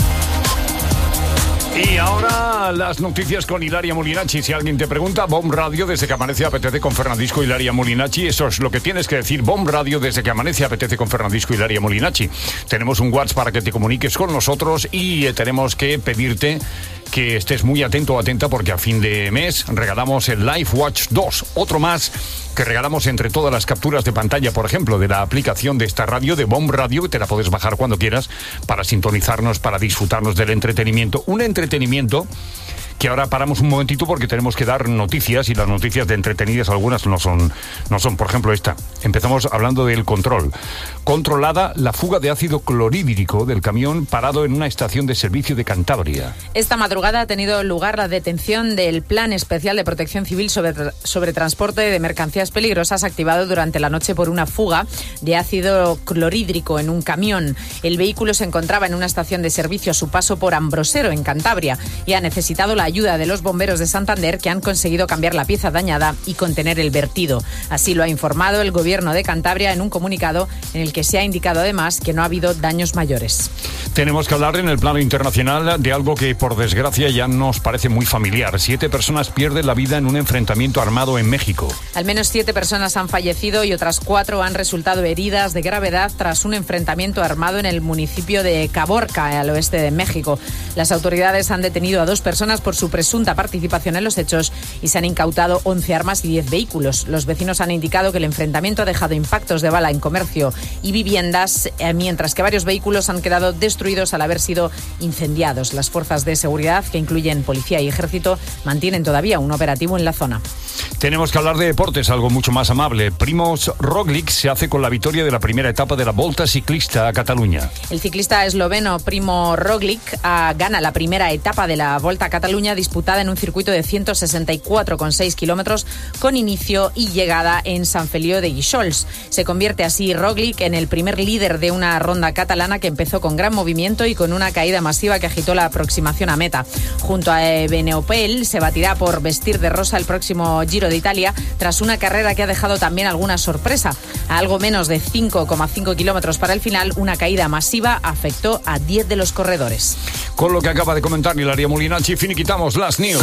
Y ahora las noticias con Hilaria Molinacci. Si alguien te pregunta, Bomb Radio desde que amanece apetece con Fernandisco, Hilaria Molinacci. Eso es lo que tienes que decir, Bomb Radio desde que amanece apetece con Fernandisco, Hilaria Molinacci. Tenemos un WhatsApp para que te comuniques con nosotros y eh, tenemos que pedirte que estés muy atento o atenta porque a fin de mes regalamos el Life Watch dos, otro más que regalamos entre todas las capturas de pantalla, por ejemplo, de la aplicación de esta radio, de Bomb Radio, y te la puedes bajar cuando quieras para sintonizarnos, para disfrutarnos del entretenimiento. Un entretenimiento que ahora paramos un momentito porque tenemos que dar noticias, y las noticias de entretenidas algunas no son, no son, por ejemplo, esta. Empezamos hablando del control. Controlada la fuga de ácido clorhídrico del camión parado en una estación de servicio de Cantabria. Esta madrugada ha tenido lugar la detención del Plan Especial de Protección Civil sobre, sobre transporte de mercancías peligrosas activado durante la noche por una fuga de ácido clorhídrico en un camión. El vehículo se encontraba en una estación de servicio a su paso por Ambrosero, en Cantabria, y ha necesitado la ayuda de los bomberos de Santander, que han conseguido cambiar la pieza dañada y contener el vertido. Así lo ha informado el Gobierno de Cantabria en un comunicado en el que se ha indicado además que no ha habido daños mayores. Tenemos que hablar en el plano internacional de algo que por desgracia ya nos parece muy familiar. Siete personas pierden la vida en un enfrentamiento armado en México. Al menos siete personas han fallecido y otras cuatro han resultado heridas de gravedad tras un enfrentamiento armado en el municipio de Caborca, al oeste de México. Las autoridades han detenido a dos personas por su presunta participación en los hechos y se han incautado once armas y diez vehículos. Los vecinos han indicado que el enfrentamiento ha dejado impactos de bala en comercio y viviendas, mientras que varios vehículos han quedado destruidos al haber sido incendiados. Las fuerzas de seguridad, que incluyen policía y ejército, mantienen todavía un operativo en la zona. Tenemos que hablar de deportes, algo mucho más amable. Primož Roglič se hace con la victoria de la primera etapa de la Volta Ciclista a Cataluña. El ciclista esloveno Primož Roglič uh, gana la primera etapa de la Volta a Cataluña, disputada en un circuito de ciento sesenta y cuatro coma seis kilómetros con inicio y llegada en Sant Feliu de Guíxols. Se convierte así Roglič en el primer líder de una ronda catalana que empezó con gran movimiento y con una caída masiva que agitó la aproximación a meta. Junto a Evenepoel se batirá por vestir de rosa el próximo Giro de Italia, tras una carrera que ha dejado también alguna sorpresa. A algo menos de cinco coma cinco kilómetros para el final, una caída masiva afectó a diez de los corredores. Con lo que acaba de comentar Hilaria Molinacci, finiquitamos las news.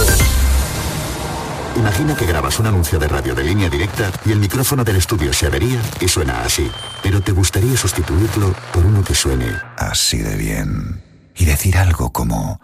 Imagina que grabas un anuncio de radio de línea directa y el micrófono del estudio se avería y suena así. Pero te gustaría sustituirlo por uno que suene así de bien. Y decir algo como...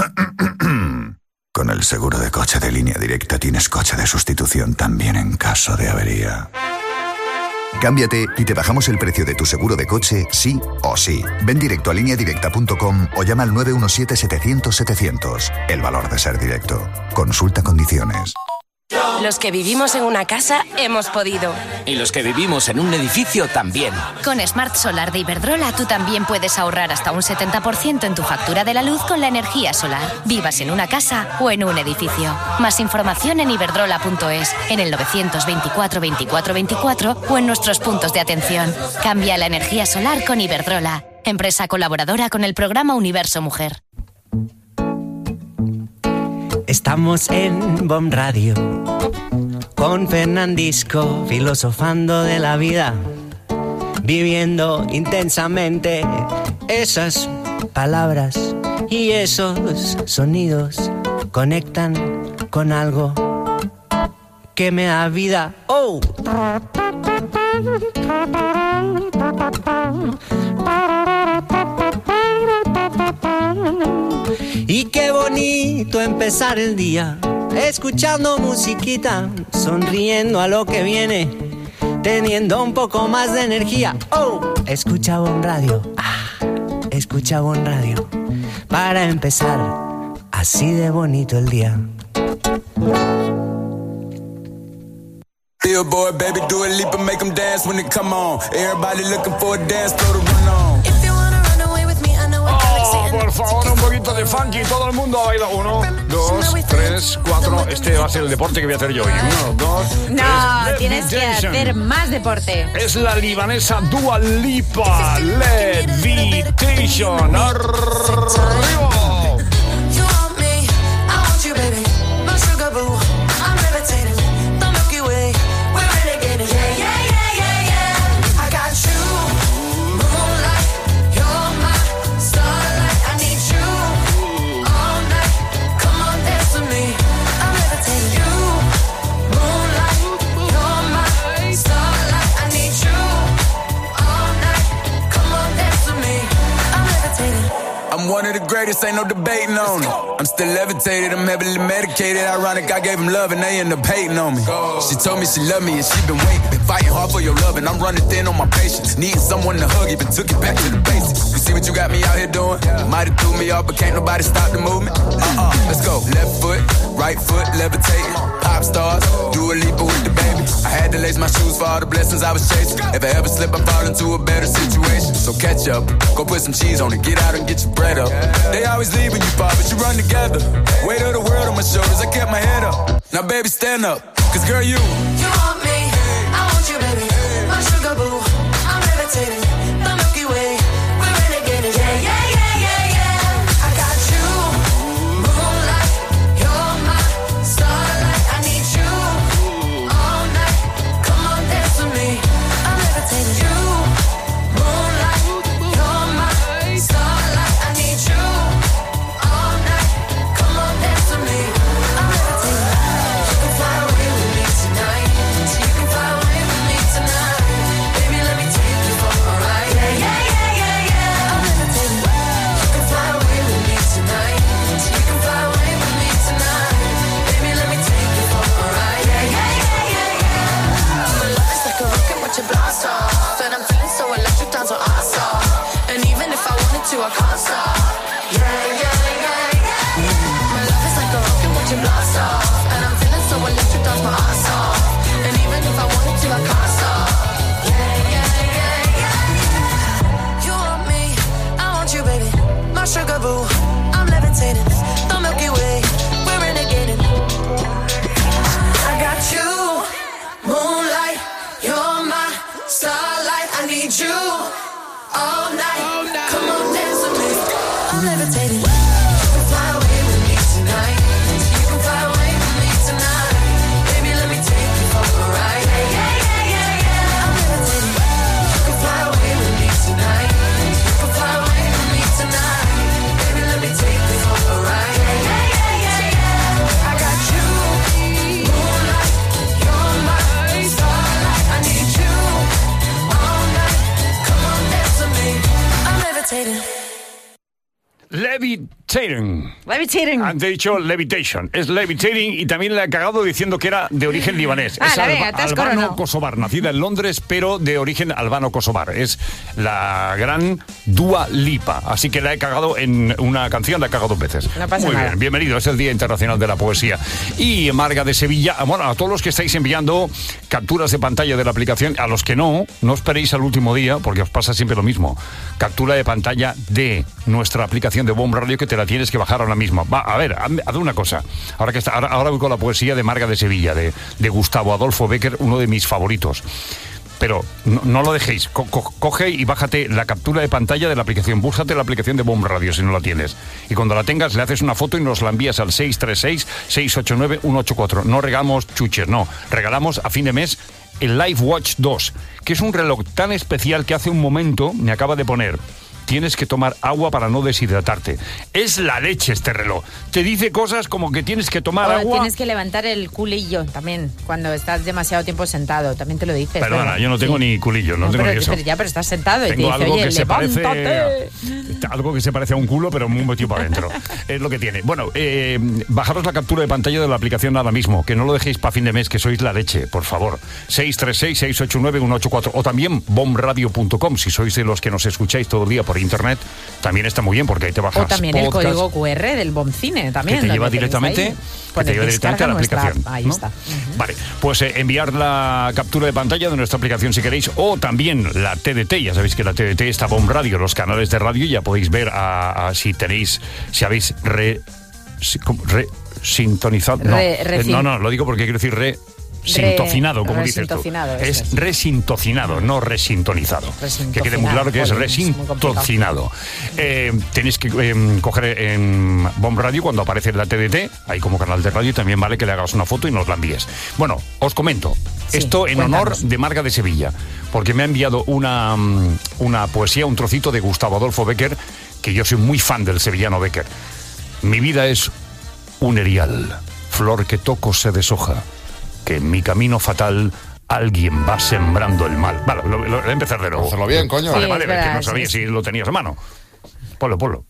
Con el seguro de coche de línea directa tienes coche de sustitución también en caso de avería. Cámbiate y te bajamos el precio de tu seguro de coche sí o sí. Ven directo a línea directa punto com o llama al nueve uno siete setecientos setecientos. El valor de ser directo. Consulta condiciones. Los que vivimos en una casa hemos podido. Y los que vivimos en un edificio también. Con Smart Solar de Iberdrola tú también puedes ahorrar hasta un setenta por ciento en tu factura de la luz con la energía solar. Vivas en una casa o en un edificio. Más información en iberdrola punto es, en el novecientos veinticuatro veinticuatro veinticuatro o en nuestros puntos de atención. Cambia la energía solar con Iberdrola, empresa colaboradora con el programa Universo Mujer. Estamos en Bomb Radio con Fernandisco, filosofando de la vida, viviendo intensamente esas palabras y esos sonidos conectan con algo que me da vida. ¡Oh! bonito empezar el día, escuchando musiquita, sonriendo a lo que viene, teniendo un poco más de energía. Oh, escucha Bon Radio, ah, escucha Bon Radio, para empezar así de bonito el día. Billboard, baby, do a leap and make them dance when they come on. Everybody looking for a dance floor to run on. Oh, por favor, un poquito de funky. Todo el mundo baila. Uno, dos, tres, cuatro. Este va a ser el deporte que voy a hacer yo hoy. Uno, dos, No, tres. tienes que hacer más deporte. Es la libanesa Dua Lipa. Levitation. Arriba. I'm one of the greatest, ain't no debating on it. I'm still levitated, I'm heavily medicated. Ironic, I gave him love and they end up hating on me. She told me she loved me and she been waiting. Been fighting hard for your love and I'm running thin on my patience. Needing someone to hug, even took it back to the basics. You see what you got me out here doing? Might have threw me off, but can't nobody stop the movement. Uh-uh, let's go. Left foot, right foot, levitating. Pop stars, do a leap with the baby. I had to lace my shoes for all the blessings I was chasing. If I ever slip, I fall into a better situation. So catch up, go put some cheese on it, get out and get your bread up. They always leave when you fall, but you run together. Weight of the world on my shoulders, I kept my head up. Now baby, stand up, cause girl, you You want me, I want you, baby. My sugar boo, I'm levitating. The Milky Way, we're renegading. Yeah, yeah, yeah, yeah, yeah. I got you, moonlight. You're my starlight. I need you all night. Come on, dance with me. I'm levitating. You, moonlight. You're my starlight. I need you all night. Come on, dance with me. I'm levitating. You can fly away with me tonight. So you can fly away with me tonight. Baby, let me take you for a ride. Yeah, yeah, yeah, yeah, yeah. I'm levitating. You can fly away with me tonight. So you can fly away with me tonight. Baby, let me take you for a ride. Yeah, yeah, yeah, yeah, yeah. My love is like a rocket, watch it blast off. And I'm feeling so electric, down so awesome. And even if I wanted to, I can't stop. Yeah, yeah, yeah, yeah. My love is like a rocket, watch it blast off. And I'm feeling so electric, down my ass off. And even if I wanted to, I can't stop. Yeah, yeah, yeah, yeah. You want me, I want you, baby. My sugar boo, I'm levitating. The Milky Way, we're renegading. I got you, moonlight. You're my starlight. I need you all night. Come on, dance with me. I'm levitating. You can fly away with me tonight. You can fly away with me tonight. Baby, let me take you for a ride. Yeah, yeah, yeah, yeah, yeah. I'm levitating. You can fly away with me tonight. You can fly away with me tonight. Baby, let me take you for a ride. Yeah, yeah, yeah, yeah, yeah. I got you, moonlight. You're my starlight. I need you all night. Come on, dance with me. I'm levitating. Levitating. Levitating. Han dicho levitation. Es levitating y también le ha cagado diciendo que era de origen libanés. Ah, es la venga, te has coronado. albano-kosovar, nacida en Londres, pero de origen albano-kosovar. Es la gran Dua Lipa. Así que la he cagado en una canción, la he cagado dos veces. No pasa Muy nada. bien, bienvenido. Es el Día Internacional de la Poesía. Y Marga de Sevilla, bueno, a todos los que estáis enviando capturas de pantalla de la aplicación, a los que no, no esperéis al último día, porque os pasa siempre lo mismo. Captura de pantalla de nuestra aplicación de Bon Radio, que te la tienes que bajar ahora mismo. Va, a ver, haz una cosa. Ahora que está, ahora, ahora voy con la poesía de Marga de Sevilla, de, de Gustavo Adolfo Bécquer, uno de mis favoritos. Pero no, no lo dejéis. Co- co- coge y bájate la captura de pantalla de la aplicación. Búscate la aplicación de Bon Radio si no la tienes. Y cuando la tengas, le haces una foto y nos la envías al seis tres seis, seis ocho nueve, uno ocho cuatro. No regalamos chuches, no. Regalamos a fin de mes el Life Watch dos, que es un reloj tan especial que hace un momento me acaba de poner tienes que tomar agua para no deshidratarte. Es la leche este reloj. Te dice cosas como que tienes que tomar o agua... tienes que levantar el culillo también, cuando estás demasiado tiempo sentado. También te lo dices. Perdona, ¿verdad? yo no tengo sí. ni culillo, no, no tengo pero, ni eso. Pero ya, pero estás sentado tengo y te dice, algo oye, que se levántate. Parece, algo que se parece a un culo, pero muy metido para adentro. Es lo que tiene. Bueno, eh, bajaros la captura de pantalla de la aplicación ahora mismo, que no lo dejéis para fin de mes, que sois la leche, por favor. seis tres seis, seis ocho nueve, uno ocho cuatro o también bomradio punto com, si sois de los que nos escucháis todo el día por internet, también está muy bien porque ahí te bajas o también podcast, el código cu erre del Bomcine también. que te lleva directamente, que te lleva directamente a la aplicación. Ahí ¿no? está. Uh-huh. Vale, pues eh, enviar la captura de pantalla de nuestra aplicación si queréis, o también la T D T, ya sabéis que la T D T está Bomb Radio, los canales de radio, ya podéis ver a, a si tenéis, si habéis re, si, re sintonizado. No, re, re, eh, no, no, lo digo porque quiero decir re. Sintocinado, como dices tú. Es, es resintocinado, no resintonizado. Que quede muy claro que es resintocinado. Eh, tenéis que eh, coger en Bomb Radio cuando aparece la T D T, ahí como canal de radio, y también vale que le hagas una foto y nos la envíes. Bueno, os comento, sí, esto en cuéntanos. Honor de Marga de Sevilla, porque me ha enviado una, una poesía, un trocito de Gustavo Adolfo Bécquer, que yo soy muy fan del sevillano Bécquer. Mi vida es un erial, flor que toco se deshoja, que en mi camino fatal alguien va sembrando el mal. Vale, lo, lo, voy a empezar de nuevo. Hacerlo bien, coño. Vale, Sí, vale, verdad, que no sabía sí. si lo tenías a mano. Ponlo, ponlo.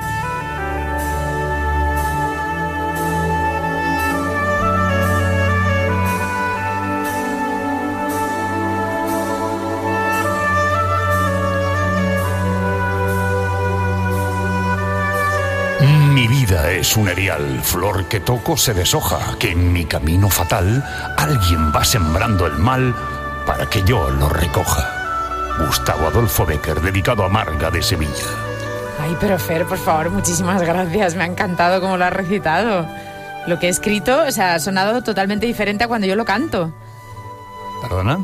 Mi vida es un erial, flor que toco se deshoja, que en mi camino fatal alguien va sembrando el mal para que yo lo recoja. Gustavo Adolfo Bécquer, dedicado a Marga de Sevilla. Ay, pero Fer, por favor, muchísimas gracias. Me ha encantado cómo lo has recitado. Lo que he escrito, o sea, ha sonado totalmente diferente a cuando yo lo canto. ¿Perdona?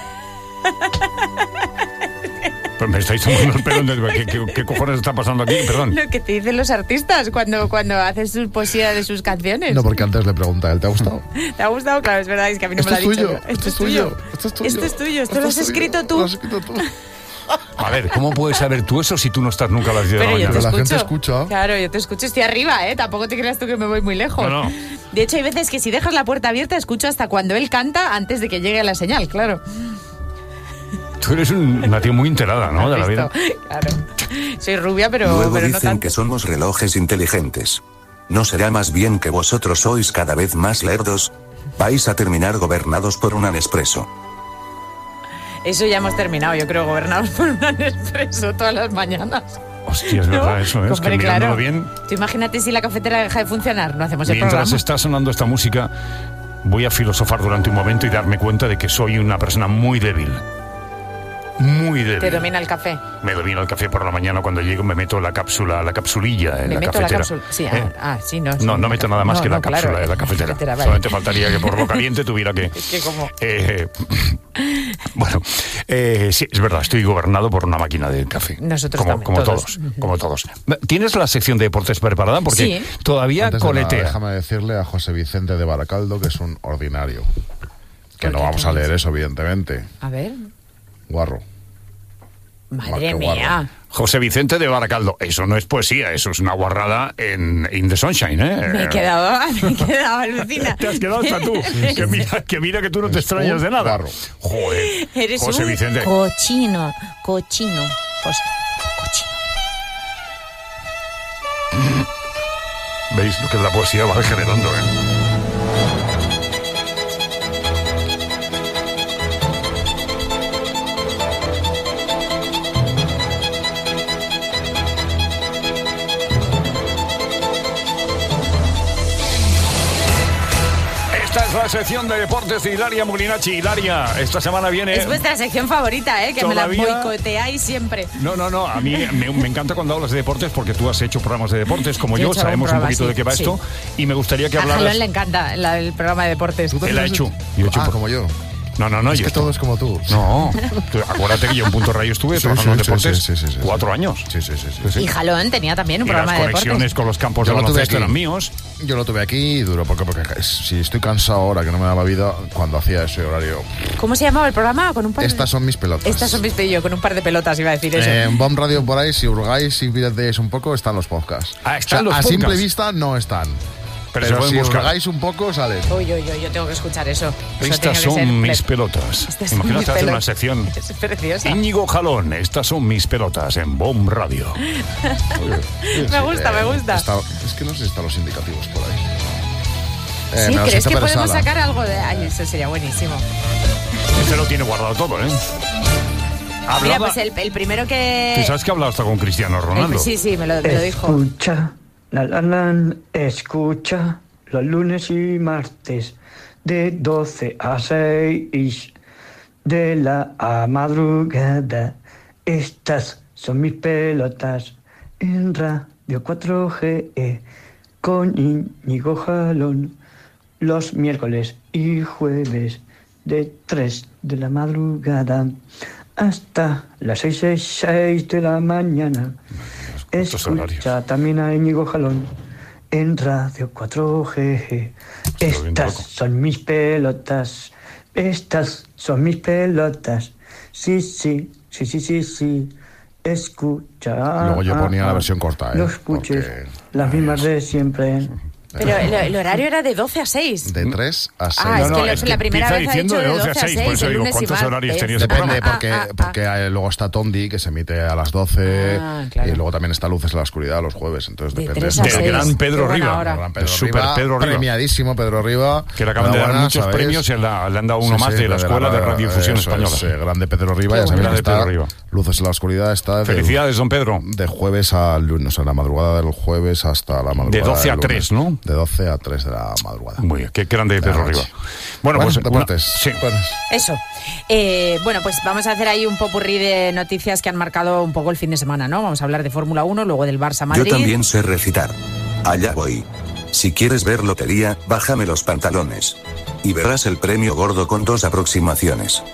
Pues me estáis tomando el pelo. ¿Qué, qué, ¿Qué cojones está pasando aquí? Perdón. Lo que te dicen los artistas cuando, cuando haces su poesía de sus canciones. No, porque antes le pregunta, ¿él te ha gustado? ¿Te ha gustado? Claro, es verdad, es que a mí no me lo ha dicho. Tuyo, Esto, esto es tuyo, esto es tuyo. Esto es tuyo, esto lo has escrito tú. Lo has escrito tú. A ver, ¿cómo puedes saber tú eso si tú no estás nunca a las diez de la mañana? Pero yo te la escucho. gente escucha. Claro, yo te escucho, estoy arriba, ¿eh? Tampoco te creas tú que me voy muy lejos. No, no. De hecho, hay veces que si dejas la puerta abierta, escucho hasta cuando él canta antes de que llegue la señal, claro. Tú eres un, una tía muy enterada, ¿no? De la vida. Claro. Soy rubia, pero, Luego pero no dicen tanto. que somos relojes inteligentes. ¿No será más bien que vosotros sois cada vez más lerdos? Vais a terminar gobernados por un Nespresso. Eso ya hemos terminado, yo creo, gobernados por un Nespresso todas las mañanas. Hostia, es verdad, ¿No? eso, ¿eh? Es Hombre, que mirándolo claro. bien. Tú imagínate si la cafetera deja de funcionar, no hacemos el Mientras programa. está sonando esta música, voy a filosofar durante un momento y darme cuenta de que soy una persona muy débil. Muy débil. Te domina el café. Me domina el café por la mañana cuando llego, me meto la cápsula, la capsulilla en Me la meto cafetera. la cápsula. Sí, ¿Eh? ah, ah, sí, no. No, no meto nada más no, que no, la cápsula claro, de la cafetera. cafetera, vale. Solamente faltaría que por lo caliente tuviera que... Es que como... Eh, bueno, eh, sí, es verdad, estoy gobernado por una máquina de café. Nosotros como, también, como todos. todos. Como todos. ¿Tienes la sección de deportes preparada? Porque Sí. todavía Antes de nada, coletea. déjame decirle a José Vicente de Baracaldo que es un ordinario. Que ¿Por no qué? vamos a leer eso, evidentemente. A ver. Guarro. Madre Más que mía. José Vicente de Baracaldo. Eso no es poesía, eso es una guarrada en In the Sunshine, ¿eh? Me he quedado, me he quedado alucina. Te has quedado hasta tú. Que mira, que mira que tú no te extrañas de nada. Joder. Eres José un Vicente. cochino, cochino, José, cochino. ¿Veis lo que es la poesía? Va generando, ¿eh? Esta es la sección de deportes de Hilaria Molinacci. Hilaria, esta semana viene... Es vuestra sección favorita, ¿eh? Que me Todavía- la boicoteáis siempre. No, no, no, a mí me, me encanta cuando hablas de deportes porque tú has hecho programas de deportes como Yo he yo, hecho sabemos algún un poquito programa, de qué va sí, esto y me gustaría que A hablaras... Jalón le encanta la- el programa de deportes. Él ha hecho, yo he hecho Ah, por- como yo. No, no, no. Es yo que esto- todo es como tú. No, tú- acuérdate que yo en Punto Radio estuve Sí, trabajando en sí, sí, deportes sí, sí, sí, sí. cuatro años. Sí, sí, sí. sí. Y Jalón tenía también un Y las programa de deportes. conexiones con los campos de Yo lo tuve baloncesto aquí. eran míos. Yo lo tuve aquí y duro, porque, porque es- si estoy cansado ahora que no me daba vida, cuando hacía ese horario. ¿Cómo se llamaba el programa? Con un par de- Estas son mis pelotas. Estas son mis pellos, con un par de pelotas iba a decir eso. Eh, en Bomb Radio por ahí, si hurgáis y pides un poco, están los podcasts. Ah, están O sea, los a podcasts. simple vista no están. Pero Pero, se pueden si buscar. hurgáis un poco, salen. Uy, uy, uy, yo tengo que escuchar eso. Eso tiene Estas que ser son mis ple- pelotas. Estas son Imagínate mis hacer una pelotas. sección. Es preciosa. Íñigo Jalón, estas son mis pelotas en Bomb Radio. Me gusta, me gusta. Está- es que no sé si están los indicativos por ahí. Eh, Sí, me los ¿crees hizo que Pérez podemos Sala. sacar algo de...? Ay, eso sería buenísimo. Este lo tiene guardado todo, ¿eh? Mira, Hablaba, pues el, el primero que... ¿Tú sabes que ha hablado hasta con Cristiano Ronaldo? el- sí, sí, me lo, me lo dijo. Escucha, la la la, escucha, los lunes y martes, de doce a seis de la madrugada. Estas son mis pelotas en Radio cuatro G E con Íñigo Jalón, los miércoles y jueves de tres de la madrugada hasta las seis, seis, seis de la mañana. Escucha también a Íñigo Jalón en Radio cuatro G. Estas son mis pelotas. Estas son mis pelotas. Sí, sí, sí, sí, sí, sí. Escucha. Luego yo ponía la versión corta, ¿eh? No escuches las mismas de siempre. Pero el, el horario era de doce a seis. De tres a seis. Ah, es que lo- la primera vez ha dicho de doce a seis, por eso el digo, lunes y ¿cuántos horarios martes. tenía ese Depende, programa? porque, Ah, ah, porque eh, luego está Tondi, que se emite a las doce, Ah, claro. y luego también está Luces en la Oscuridad los jueves. Entonces De depende. tres a Del seis. gran Pedro Qué buena Riva. hora. El gran Pedro El super Riva, Pedro Riva. premiadísimo Pedro Riva. Que le acaban de dar Enhorabuena, muchos ¿sabéis? premios y le, le han dado uno Sí, más sí, de la Escuela de Radiodifusión eso Española. Es, eh, grande Pedro Riva, Qué ya sabéis bueno. que Grande está Pedro Riva. Luces en la Oscuridad está de, Felicidades, don Pedro. de jueves a lunes, a la madrugada del jueves hasta la madrugada De doce a del lunes. tres, ¿no? De doce a tres de la madrugada. Muy bien, qué grande Pedro Claro, Riva. sí. Bueno, Bueno, pues deportes. una- sí. Eso. Eh, bueno, pues vamos a hacer ahí un popurrí de noticias que han marcado un poco el fin de semana, ¿no? Vamos a hablar de Fórmula uno, luego del Barça Madrid. Yo también sé recitar. Allá voy. Si quieres ver lotería, bájame los pantalones. Y verás el premio gordo con dos aproximaciones.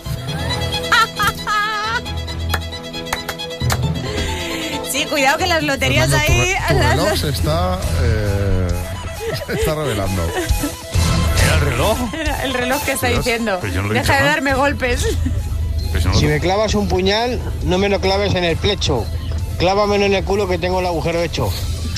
Sí, cuidado que las loterías Fernando, ahí... tu, re- tu las- reloj se está, eh, se está revelando. ¿Era el reloj? Era el reloj que está Dios, diciendo. pero yo no le he Deja dicho de nada. darme golpes. Pues no lo- Si me clavas un puñal, no me lo claves en el pecho. Clávamelo en el culo que tengo el agujero hecho.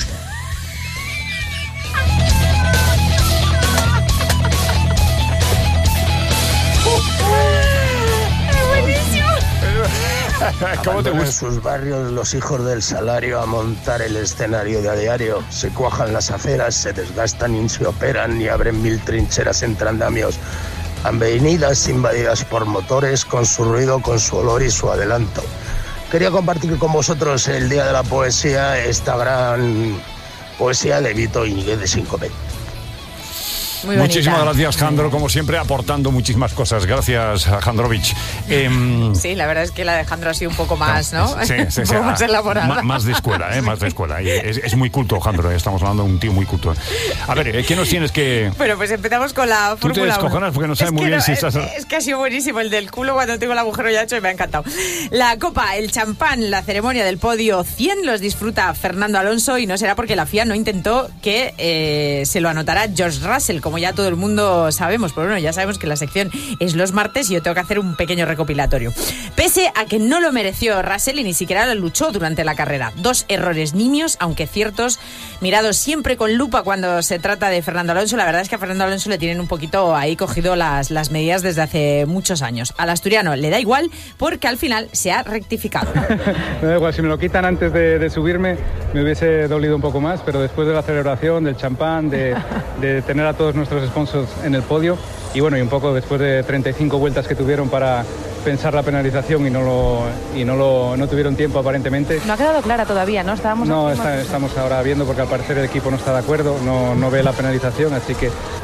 ¿Cómo te Abandonan gusta? sus barrios los hijos del salario a montar el escenario de a diario. Se cuajan las aceras, se desgastan y se operan y abren mil trincheras entre andamios. Avenidas invadidas por motores con su ruido, con su olor y su adelanto. Quería compartir con vosotros el Día de la Poesía, esta gran poesía de Vito Íñiguez de Síncope. Muy bonita. Muchísimas gracias, Jandro, como siempre, aportando muchísimas cosas. Gracias, Jandrovich. Em, Sí, la verdad es que la de Alejandro ha sido un poco más, ¿no? Sí, sí, un sí. poco más Ah, elaborada. ma- Más de escuela, ¿eh? Más de escuela. Y Es, es muy culto, Jandro. ¿eh? Estamos hablando de un tío muy culto. A ver, ¿eh? ¿qué nos tienes que...? Bueno, pues empezamos con la Tú te Fórmula uno. descojonas porque no sabes Es muy que bien no, si es, estás... es que ha sido buenísimo el del culo cuando tengo el agujero ya hecho y me ha encantado. La copa, el champán, la ceremonia del podio cien los disfruta Fernando Alonso y no será porque la F I A no intentó que eh, se lo anotara George Russell, como ya todo el mundo sabemos. Pero bueno, ya sabemos que la sección es los martes y yo tengo que hacer un pequeño recopilatorio. Pese a que no lo mereció Russell y ni siquiera lo luchó durante la carrera. Dos errores nimios, aunque ciertos, mirados siempre con lupa cuando se trata de Fernando Alonso. La verdad es que a Fernando Alonso le tienen un poquito ahí cogido las, las medidas desde hace muchos años. Al asturiano le da igual porque al final se ha rectificado. Me da igual, si me lo quitan antes de, de subirme me hubiese dolido un poco más, pero después de la celebración, del champán, de, de tener a todos nuestros sponsors en el podio y bueno, y un poco después de treinta y cinco vueltas que tuvieron para pensar la penalización y no lo y no lo no tuvieron tiempo aparentemente. No ha quedado clara todavía, ¿no? Estábamos No, aquí- está- estamos ahora viendo porque al parecer el equipo no está de acuerdo, no, no ve la penalización, así que...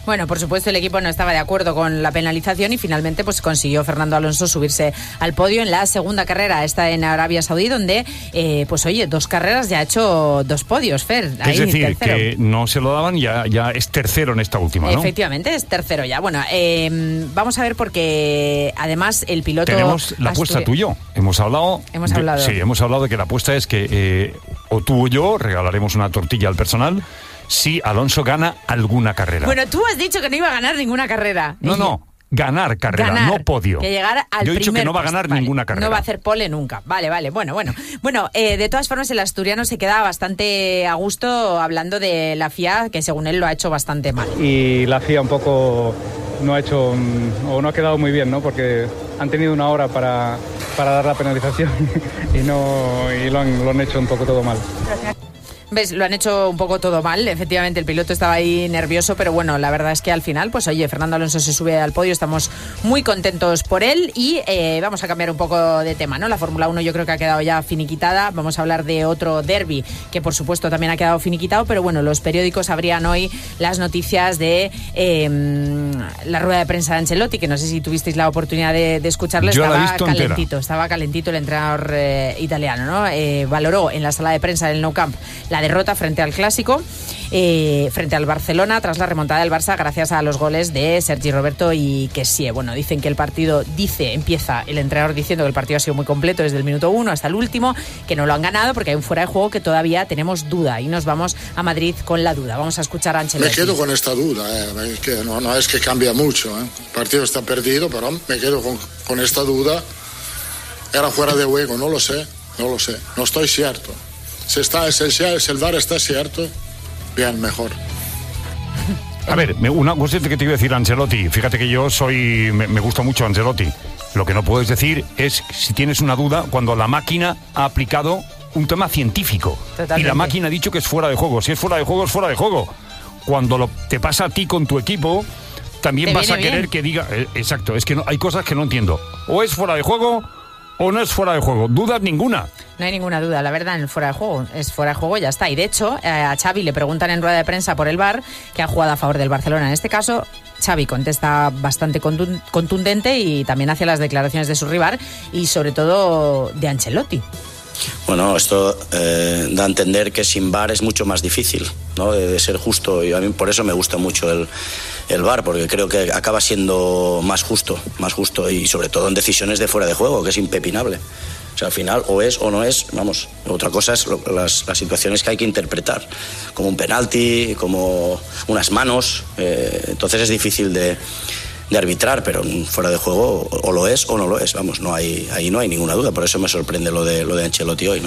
Bueno, por supuesto el equipo no estaba de acuerdo con la penalización y finalmente pues consiguió Fernando Alonso subirse al podio en la segunda carrera, esta en Arabia Saudí, donde eh, pues oye, dos carreras ya ha hecho dos podios, Fer. Ahí, es decir, tercero. que no se lo daban, ya, ya es tercero en esta última, ¿no? Efectivamente, es tercero ya. Bueno, eh, vamos a ver porque además el piloto... Tenemos la apuesta Asturi- tú y yo. Hemos hablado... Hemos de- hablado. Sí, hemos hablado de que la apuesta es que eh, o tú o yo regalaremos una tortilla al personal si Alonso gana alguna carrera. Bueno, tú has dicho que no iba a ganar ninguna carrera. No, no, ganar carrera, Ganar, no podio. que llegar al Yo he dicho que primer no va a puesto, ganar vale. ninguna carrera. No va a hacer pole nunca. Vale, vale, bueno, bueno. Bueno, eh, de todas formas el asturiano se queda bastante a gusto hablando de la F I A, que según él lo ha hecho bastante mal. Y la F I A un poco no ha hecho mm, o no ha quedado muy bien, ¿no? Porque han tenido una hora para, para dar la penalización y no y lo han, lo han hecho un poco todo mal. ¿Ves? Lo han hecho un poco todo mal. Efectivamente, el piloto estaba ahí nervioso, pero bueno, la verdad es que al final, pues oye, Fernando Alonso se sube al podio, estamos muy contentos por él y eh, vamos a cambiar un poco de tema, ¿no? La Fórmula uno yo creo que ha quedado ya finiquitada. Vamos a hablar de otro derbi que por supuesto también ha quedado finiquitado, pero bueno, los periódicos abrían hoy las noticias de eh, la rueda de prensa de Ancelotti, que no sé si tuvisteis la oportunidad de, de escucharle. Yo la he estaba visto entera. calentito, estaba calentito el entrenador eh, italiano, ¿no? Eh, valoró en la sala de prensa del Nou Camp la derrota frente al Clásico, eh, frente al Barcelona, tras la remontada del Barça gracias a los goles de Sergi Roberto y Kessie. Bueno, dicen que el partido, dice, empieza el entrenador diciendo que el partido ha sido muy completo desde el minuto uno hasta el último, que no lo han ganado porque hay un fuera de juego que todavía tenemos duda y nos vamos a Madrid con la duda. Vamos a escuchar a Ancelotti. Me quedo con esta duda, eh, que no, no es que cambia mucho, eh. El partido está perdido, pero me quedo con, con esta duda. Era fuera de juego, no lo sé, no lo sé, no estoy cierto. Si, está, si, si el V A R está cierto, bien, mejor. A ver, me- una cosa que te iba a decir Ancelotti. Fíjate que yo soy... Me, me gusta mucho Ancelotti. Lo que no puedes decir es si tienes una duda cuando la máquina ha aplicado un tema científico. Totalmente. Y la máquina ha dicho que es fuera de juego. Si es fuera de juego, es fuera de juego. Cuando lo, te pasa a ti con tu equipo, también Te vas a viene querer bien. que diga... eh, exacto, es que no, hay cosas que no entiendo. O es fuera de juego o no es fuera de juego. Dudas ninguna. No hay ninguna duda, la verdad, en el fuera de juego. Es fuera de juego, ya está. Y de hecho, eh, a Xavi le preguntan en rueda de prensa por el V A R, que ha jugado a favor del Barcelona. En este caso, Xavi contesta bastante contun- contundente y también hacia las declaraciones de su rival y sobre todo de Ancelotti. Bueno, esto eh, da a entender que sin V A R es mucho más difícil, ¿no? De, de ser justo, y a mí por eso me gusta mucho el, el V A R, porque creo que acaba siendo más justo, más justo y sobre todo en decisiones de fuera de juego, que es impepinable. O sea, al final o es o no es, vamos, otra cosa es lo- las, las situaciones que hay que interpretar, como un penalti, como unas manos, eh, entonces es difícil de, de arbitrar, pero fuera de juego o, o lo es o no lo es, vamos, no hay, ahí no hay ninguna duda, por eso me sorprende lo de, lo de Ancelotti hoy, ¿no?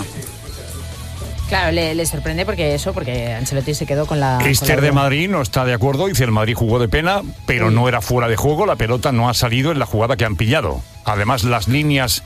Claro, le, le sorprende porque eso, porque Ancelotti se quedó con la... con Esther la de duda. Madrid no está de acuerdo, dice el Madrid jugó de pena, pero no era fuera de juego, la pelota no ha salido en la jugada que han pillado. Además, las líneas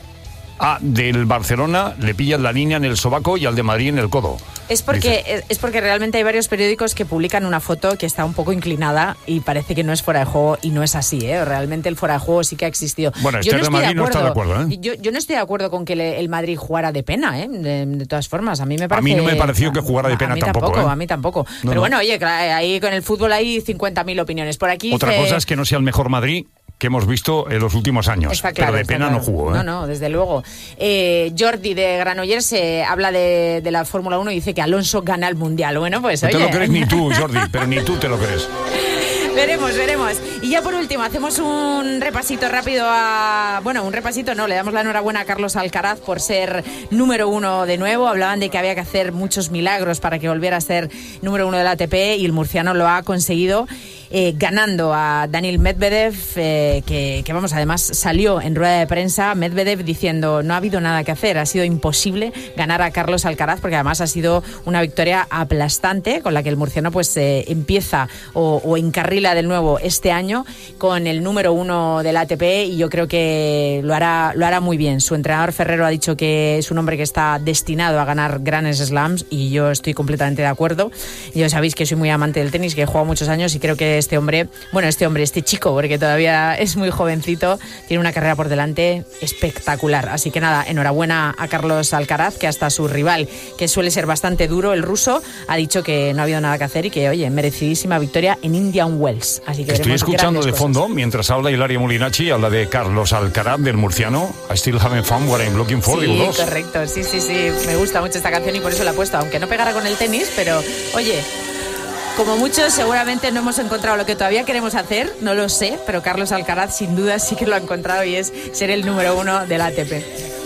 A del Barcelona le pillan la línea en el sobaco y al de Madrid en el codo. Es porque, es porque realmente hay varios periódicos que publican una foto que está un poco inclinada y parece que no es fuera de juego y no es así, ¿eh? Realmente el fuera de juego sí que ha existido. Bueno, Yo Esther de estoy Madrid no está de acuerdo, ¿eh? Yo, yo no estoy de acuerdo con que le- el Madrid jugara de pena, ¿eh? De, de todas formas, a mí me parece... A mí no me pareció que jugara de a pena mí tampoco, tampoco, ¿eh? a mí tampoco. No, Pero no. bueno, oye, claro, ahí con el fútbol hay cincuenta mil opiniones. Por aquí Otra dice- cosa es que no sea el mejor Madrid que hemos visto en los últimos años, Está claro, pero de está pena claro. no jugó, ¿eh? No, no, desde luego. Eh, Jordi de Granollers se habla de, de la Fórmula uno y dice que Alonso gana el Mundial. Bueno, pues No te oye... lo crees ni tú, Jordi, pero ni tú te lo crees. Veremos, veremos. Y ya por último, hacemos un repasito rápido a... Bueno, un repasito no, le damos la enhorabuena a Carlos Alcaraz por ser número uno de nuevo. Hablaban de que había que hacer muchos milagros para que volviera a ser número uno del A T P y el murciano lo ha conseguido. Eh, ganando a Daniil Medvedev, eh, que, que vamos, además salió en rueda de prensa Medvedev diciendo no ha habido nada que hacer, ha sido imposible ganar a Carlos Alcaraz porque además ha sido una victoria aplastante con la que el murciano pues eh, empieza o, o encarrila de nuevo este año con el número uno del A T P y yo creo que lo hará, lo hará muy bien. Su entrenador Ferrero ha dicho que es un hombre que está destinado a ganar grandes slams y yo estoy completamente de acuerdo. Yo sabéis que soy muy amante del tenis, que he jugado muchos años y creo que que este hombre, bueno, este hombre, este chico, porque todavía es muy jovencito, tiene una carrera por delante espectacular. Así que nada, enhorabuena a Carlos Alcaraz, que hasta su rival, que suele ser bastante duro, el ruso, ha dicho que no ha habido nada que hacer y que, oye, merecidísima victoria en Indian Wells. Así que estoy escuchando de fondo, cosas. Mientras habla Hilaria Molinacci, habla de Carlos Alcaraz, del murciano, I Still Haven't Found What I'm Looking For. Sí, correcto, sí, sí, sí, me gusta mucho esta canción y por eso la he puesto, aunque no pegara con el tenis, pero, oye, como muchos seguramente no hemos encontrado lo que todavía queremos hacer, no lo sé, pero Carlos Alcaraz sin duda sí que lo ha encontrado y es ser el número uno del A T P.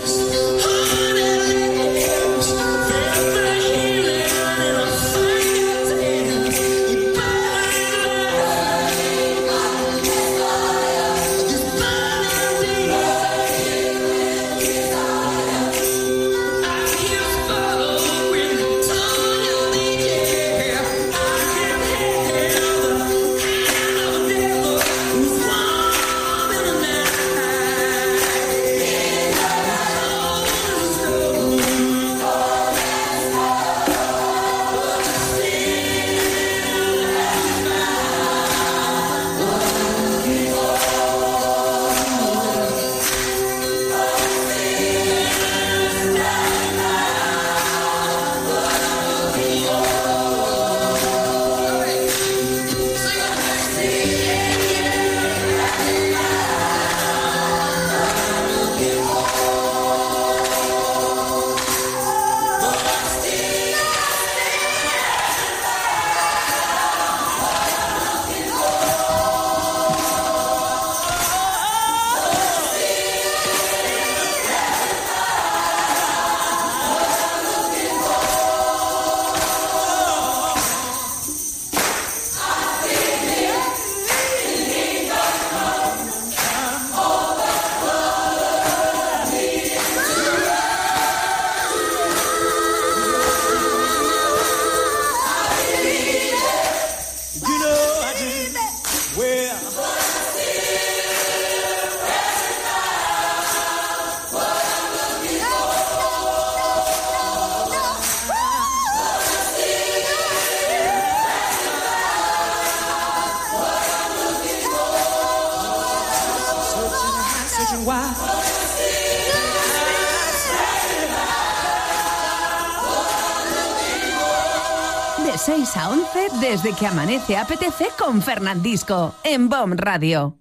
De seis a once, desde que amanece A P T C con Fernandisco, en B O M Radio.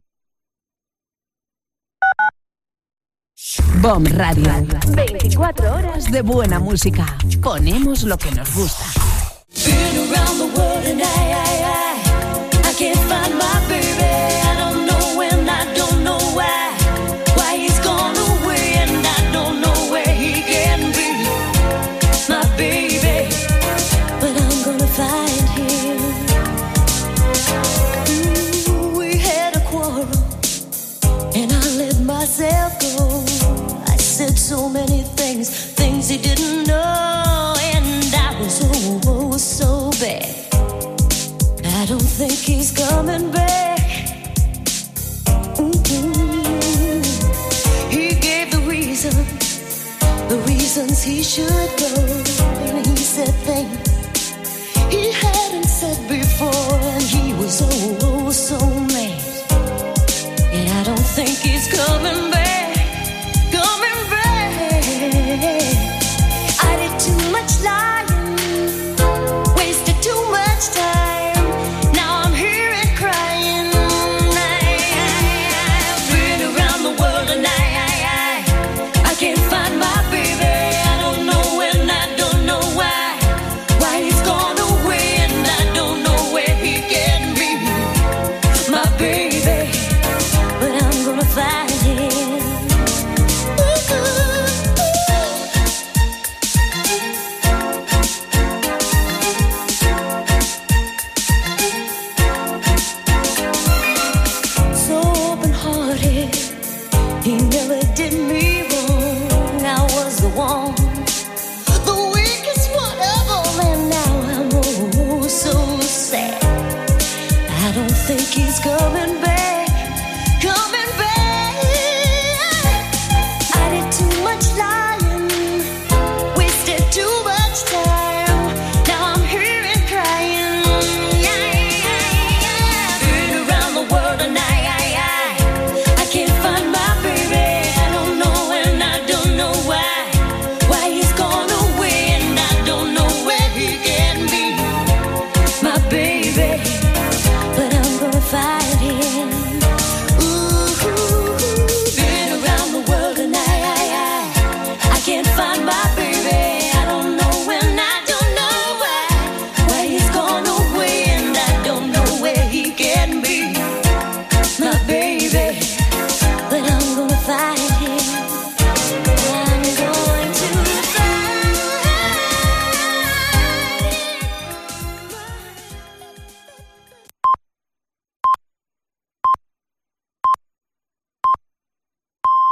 B O M Radio. veinticuatro horas de buena música. Ponemos lo que nos gusta. So many things, things he didn't know, and I was oh, oh so bad. I don't think he's coming back. Mm-hmm. He gave the reason, the reasons he should go, and he said things he hadn't said before, and he was oh, oh so mad. And I don't think he's coming back. I did too much lying, wasted too much time. Now I'm here and crying. I've been around the world and I, I, I can't find my baby. I don't know when, I don't know why. Why he's gone away and I don't know where he can be. My baby, but I'm gonna find him. Think he's coming.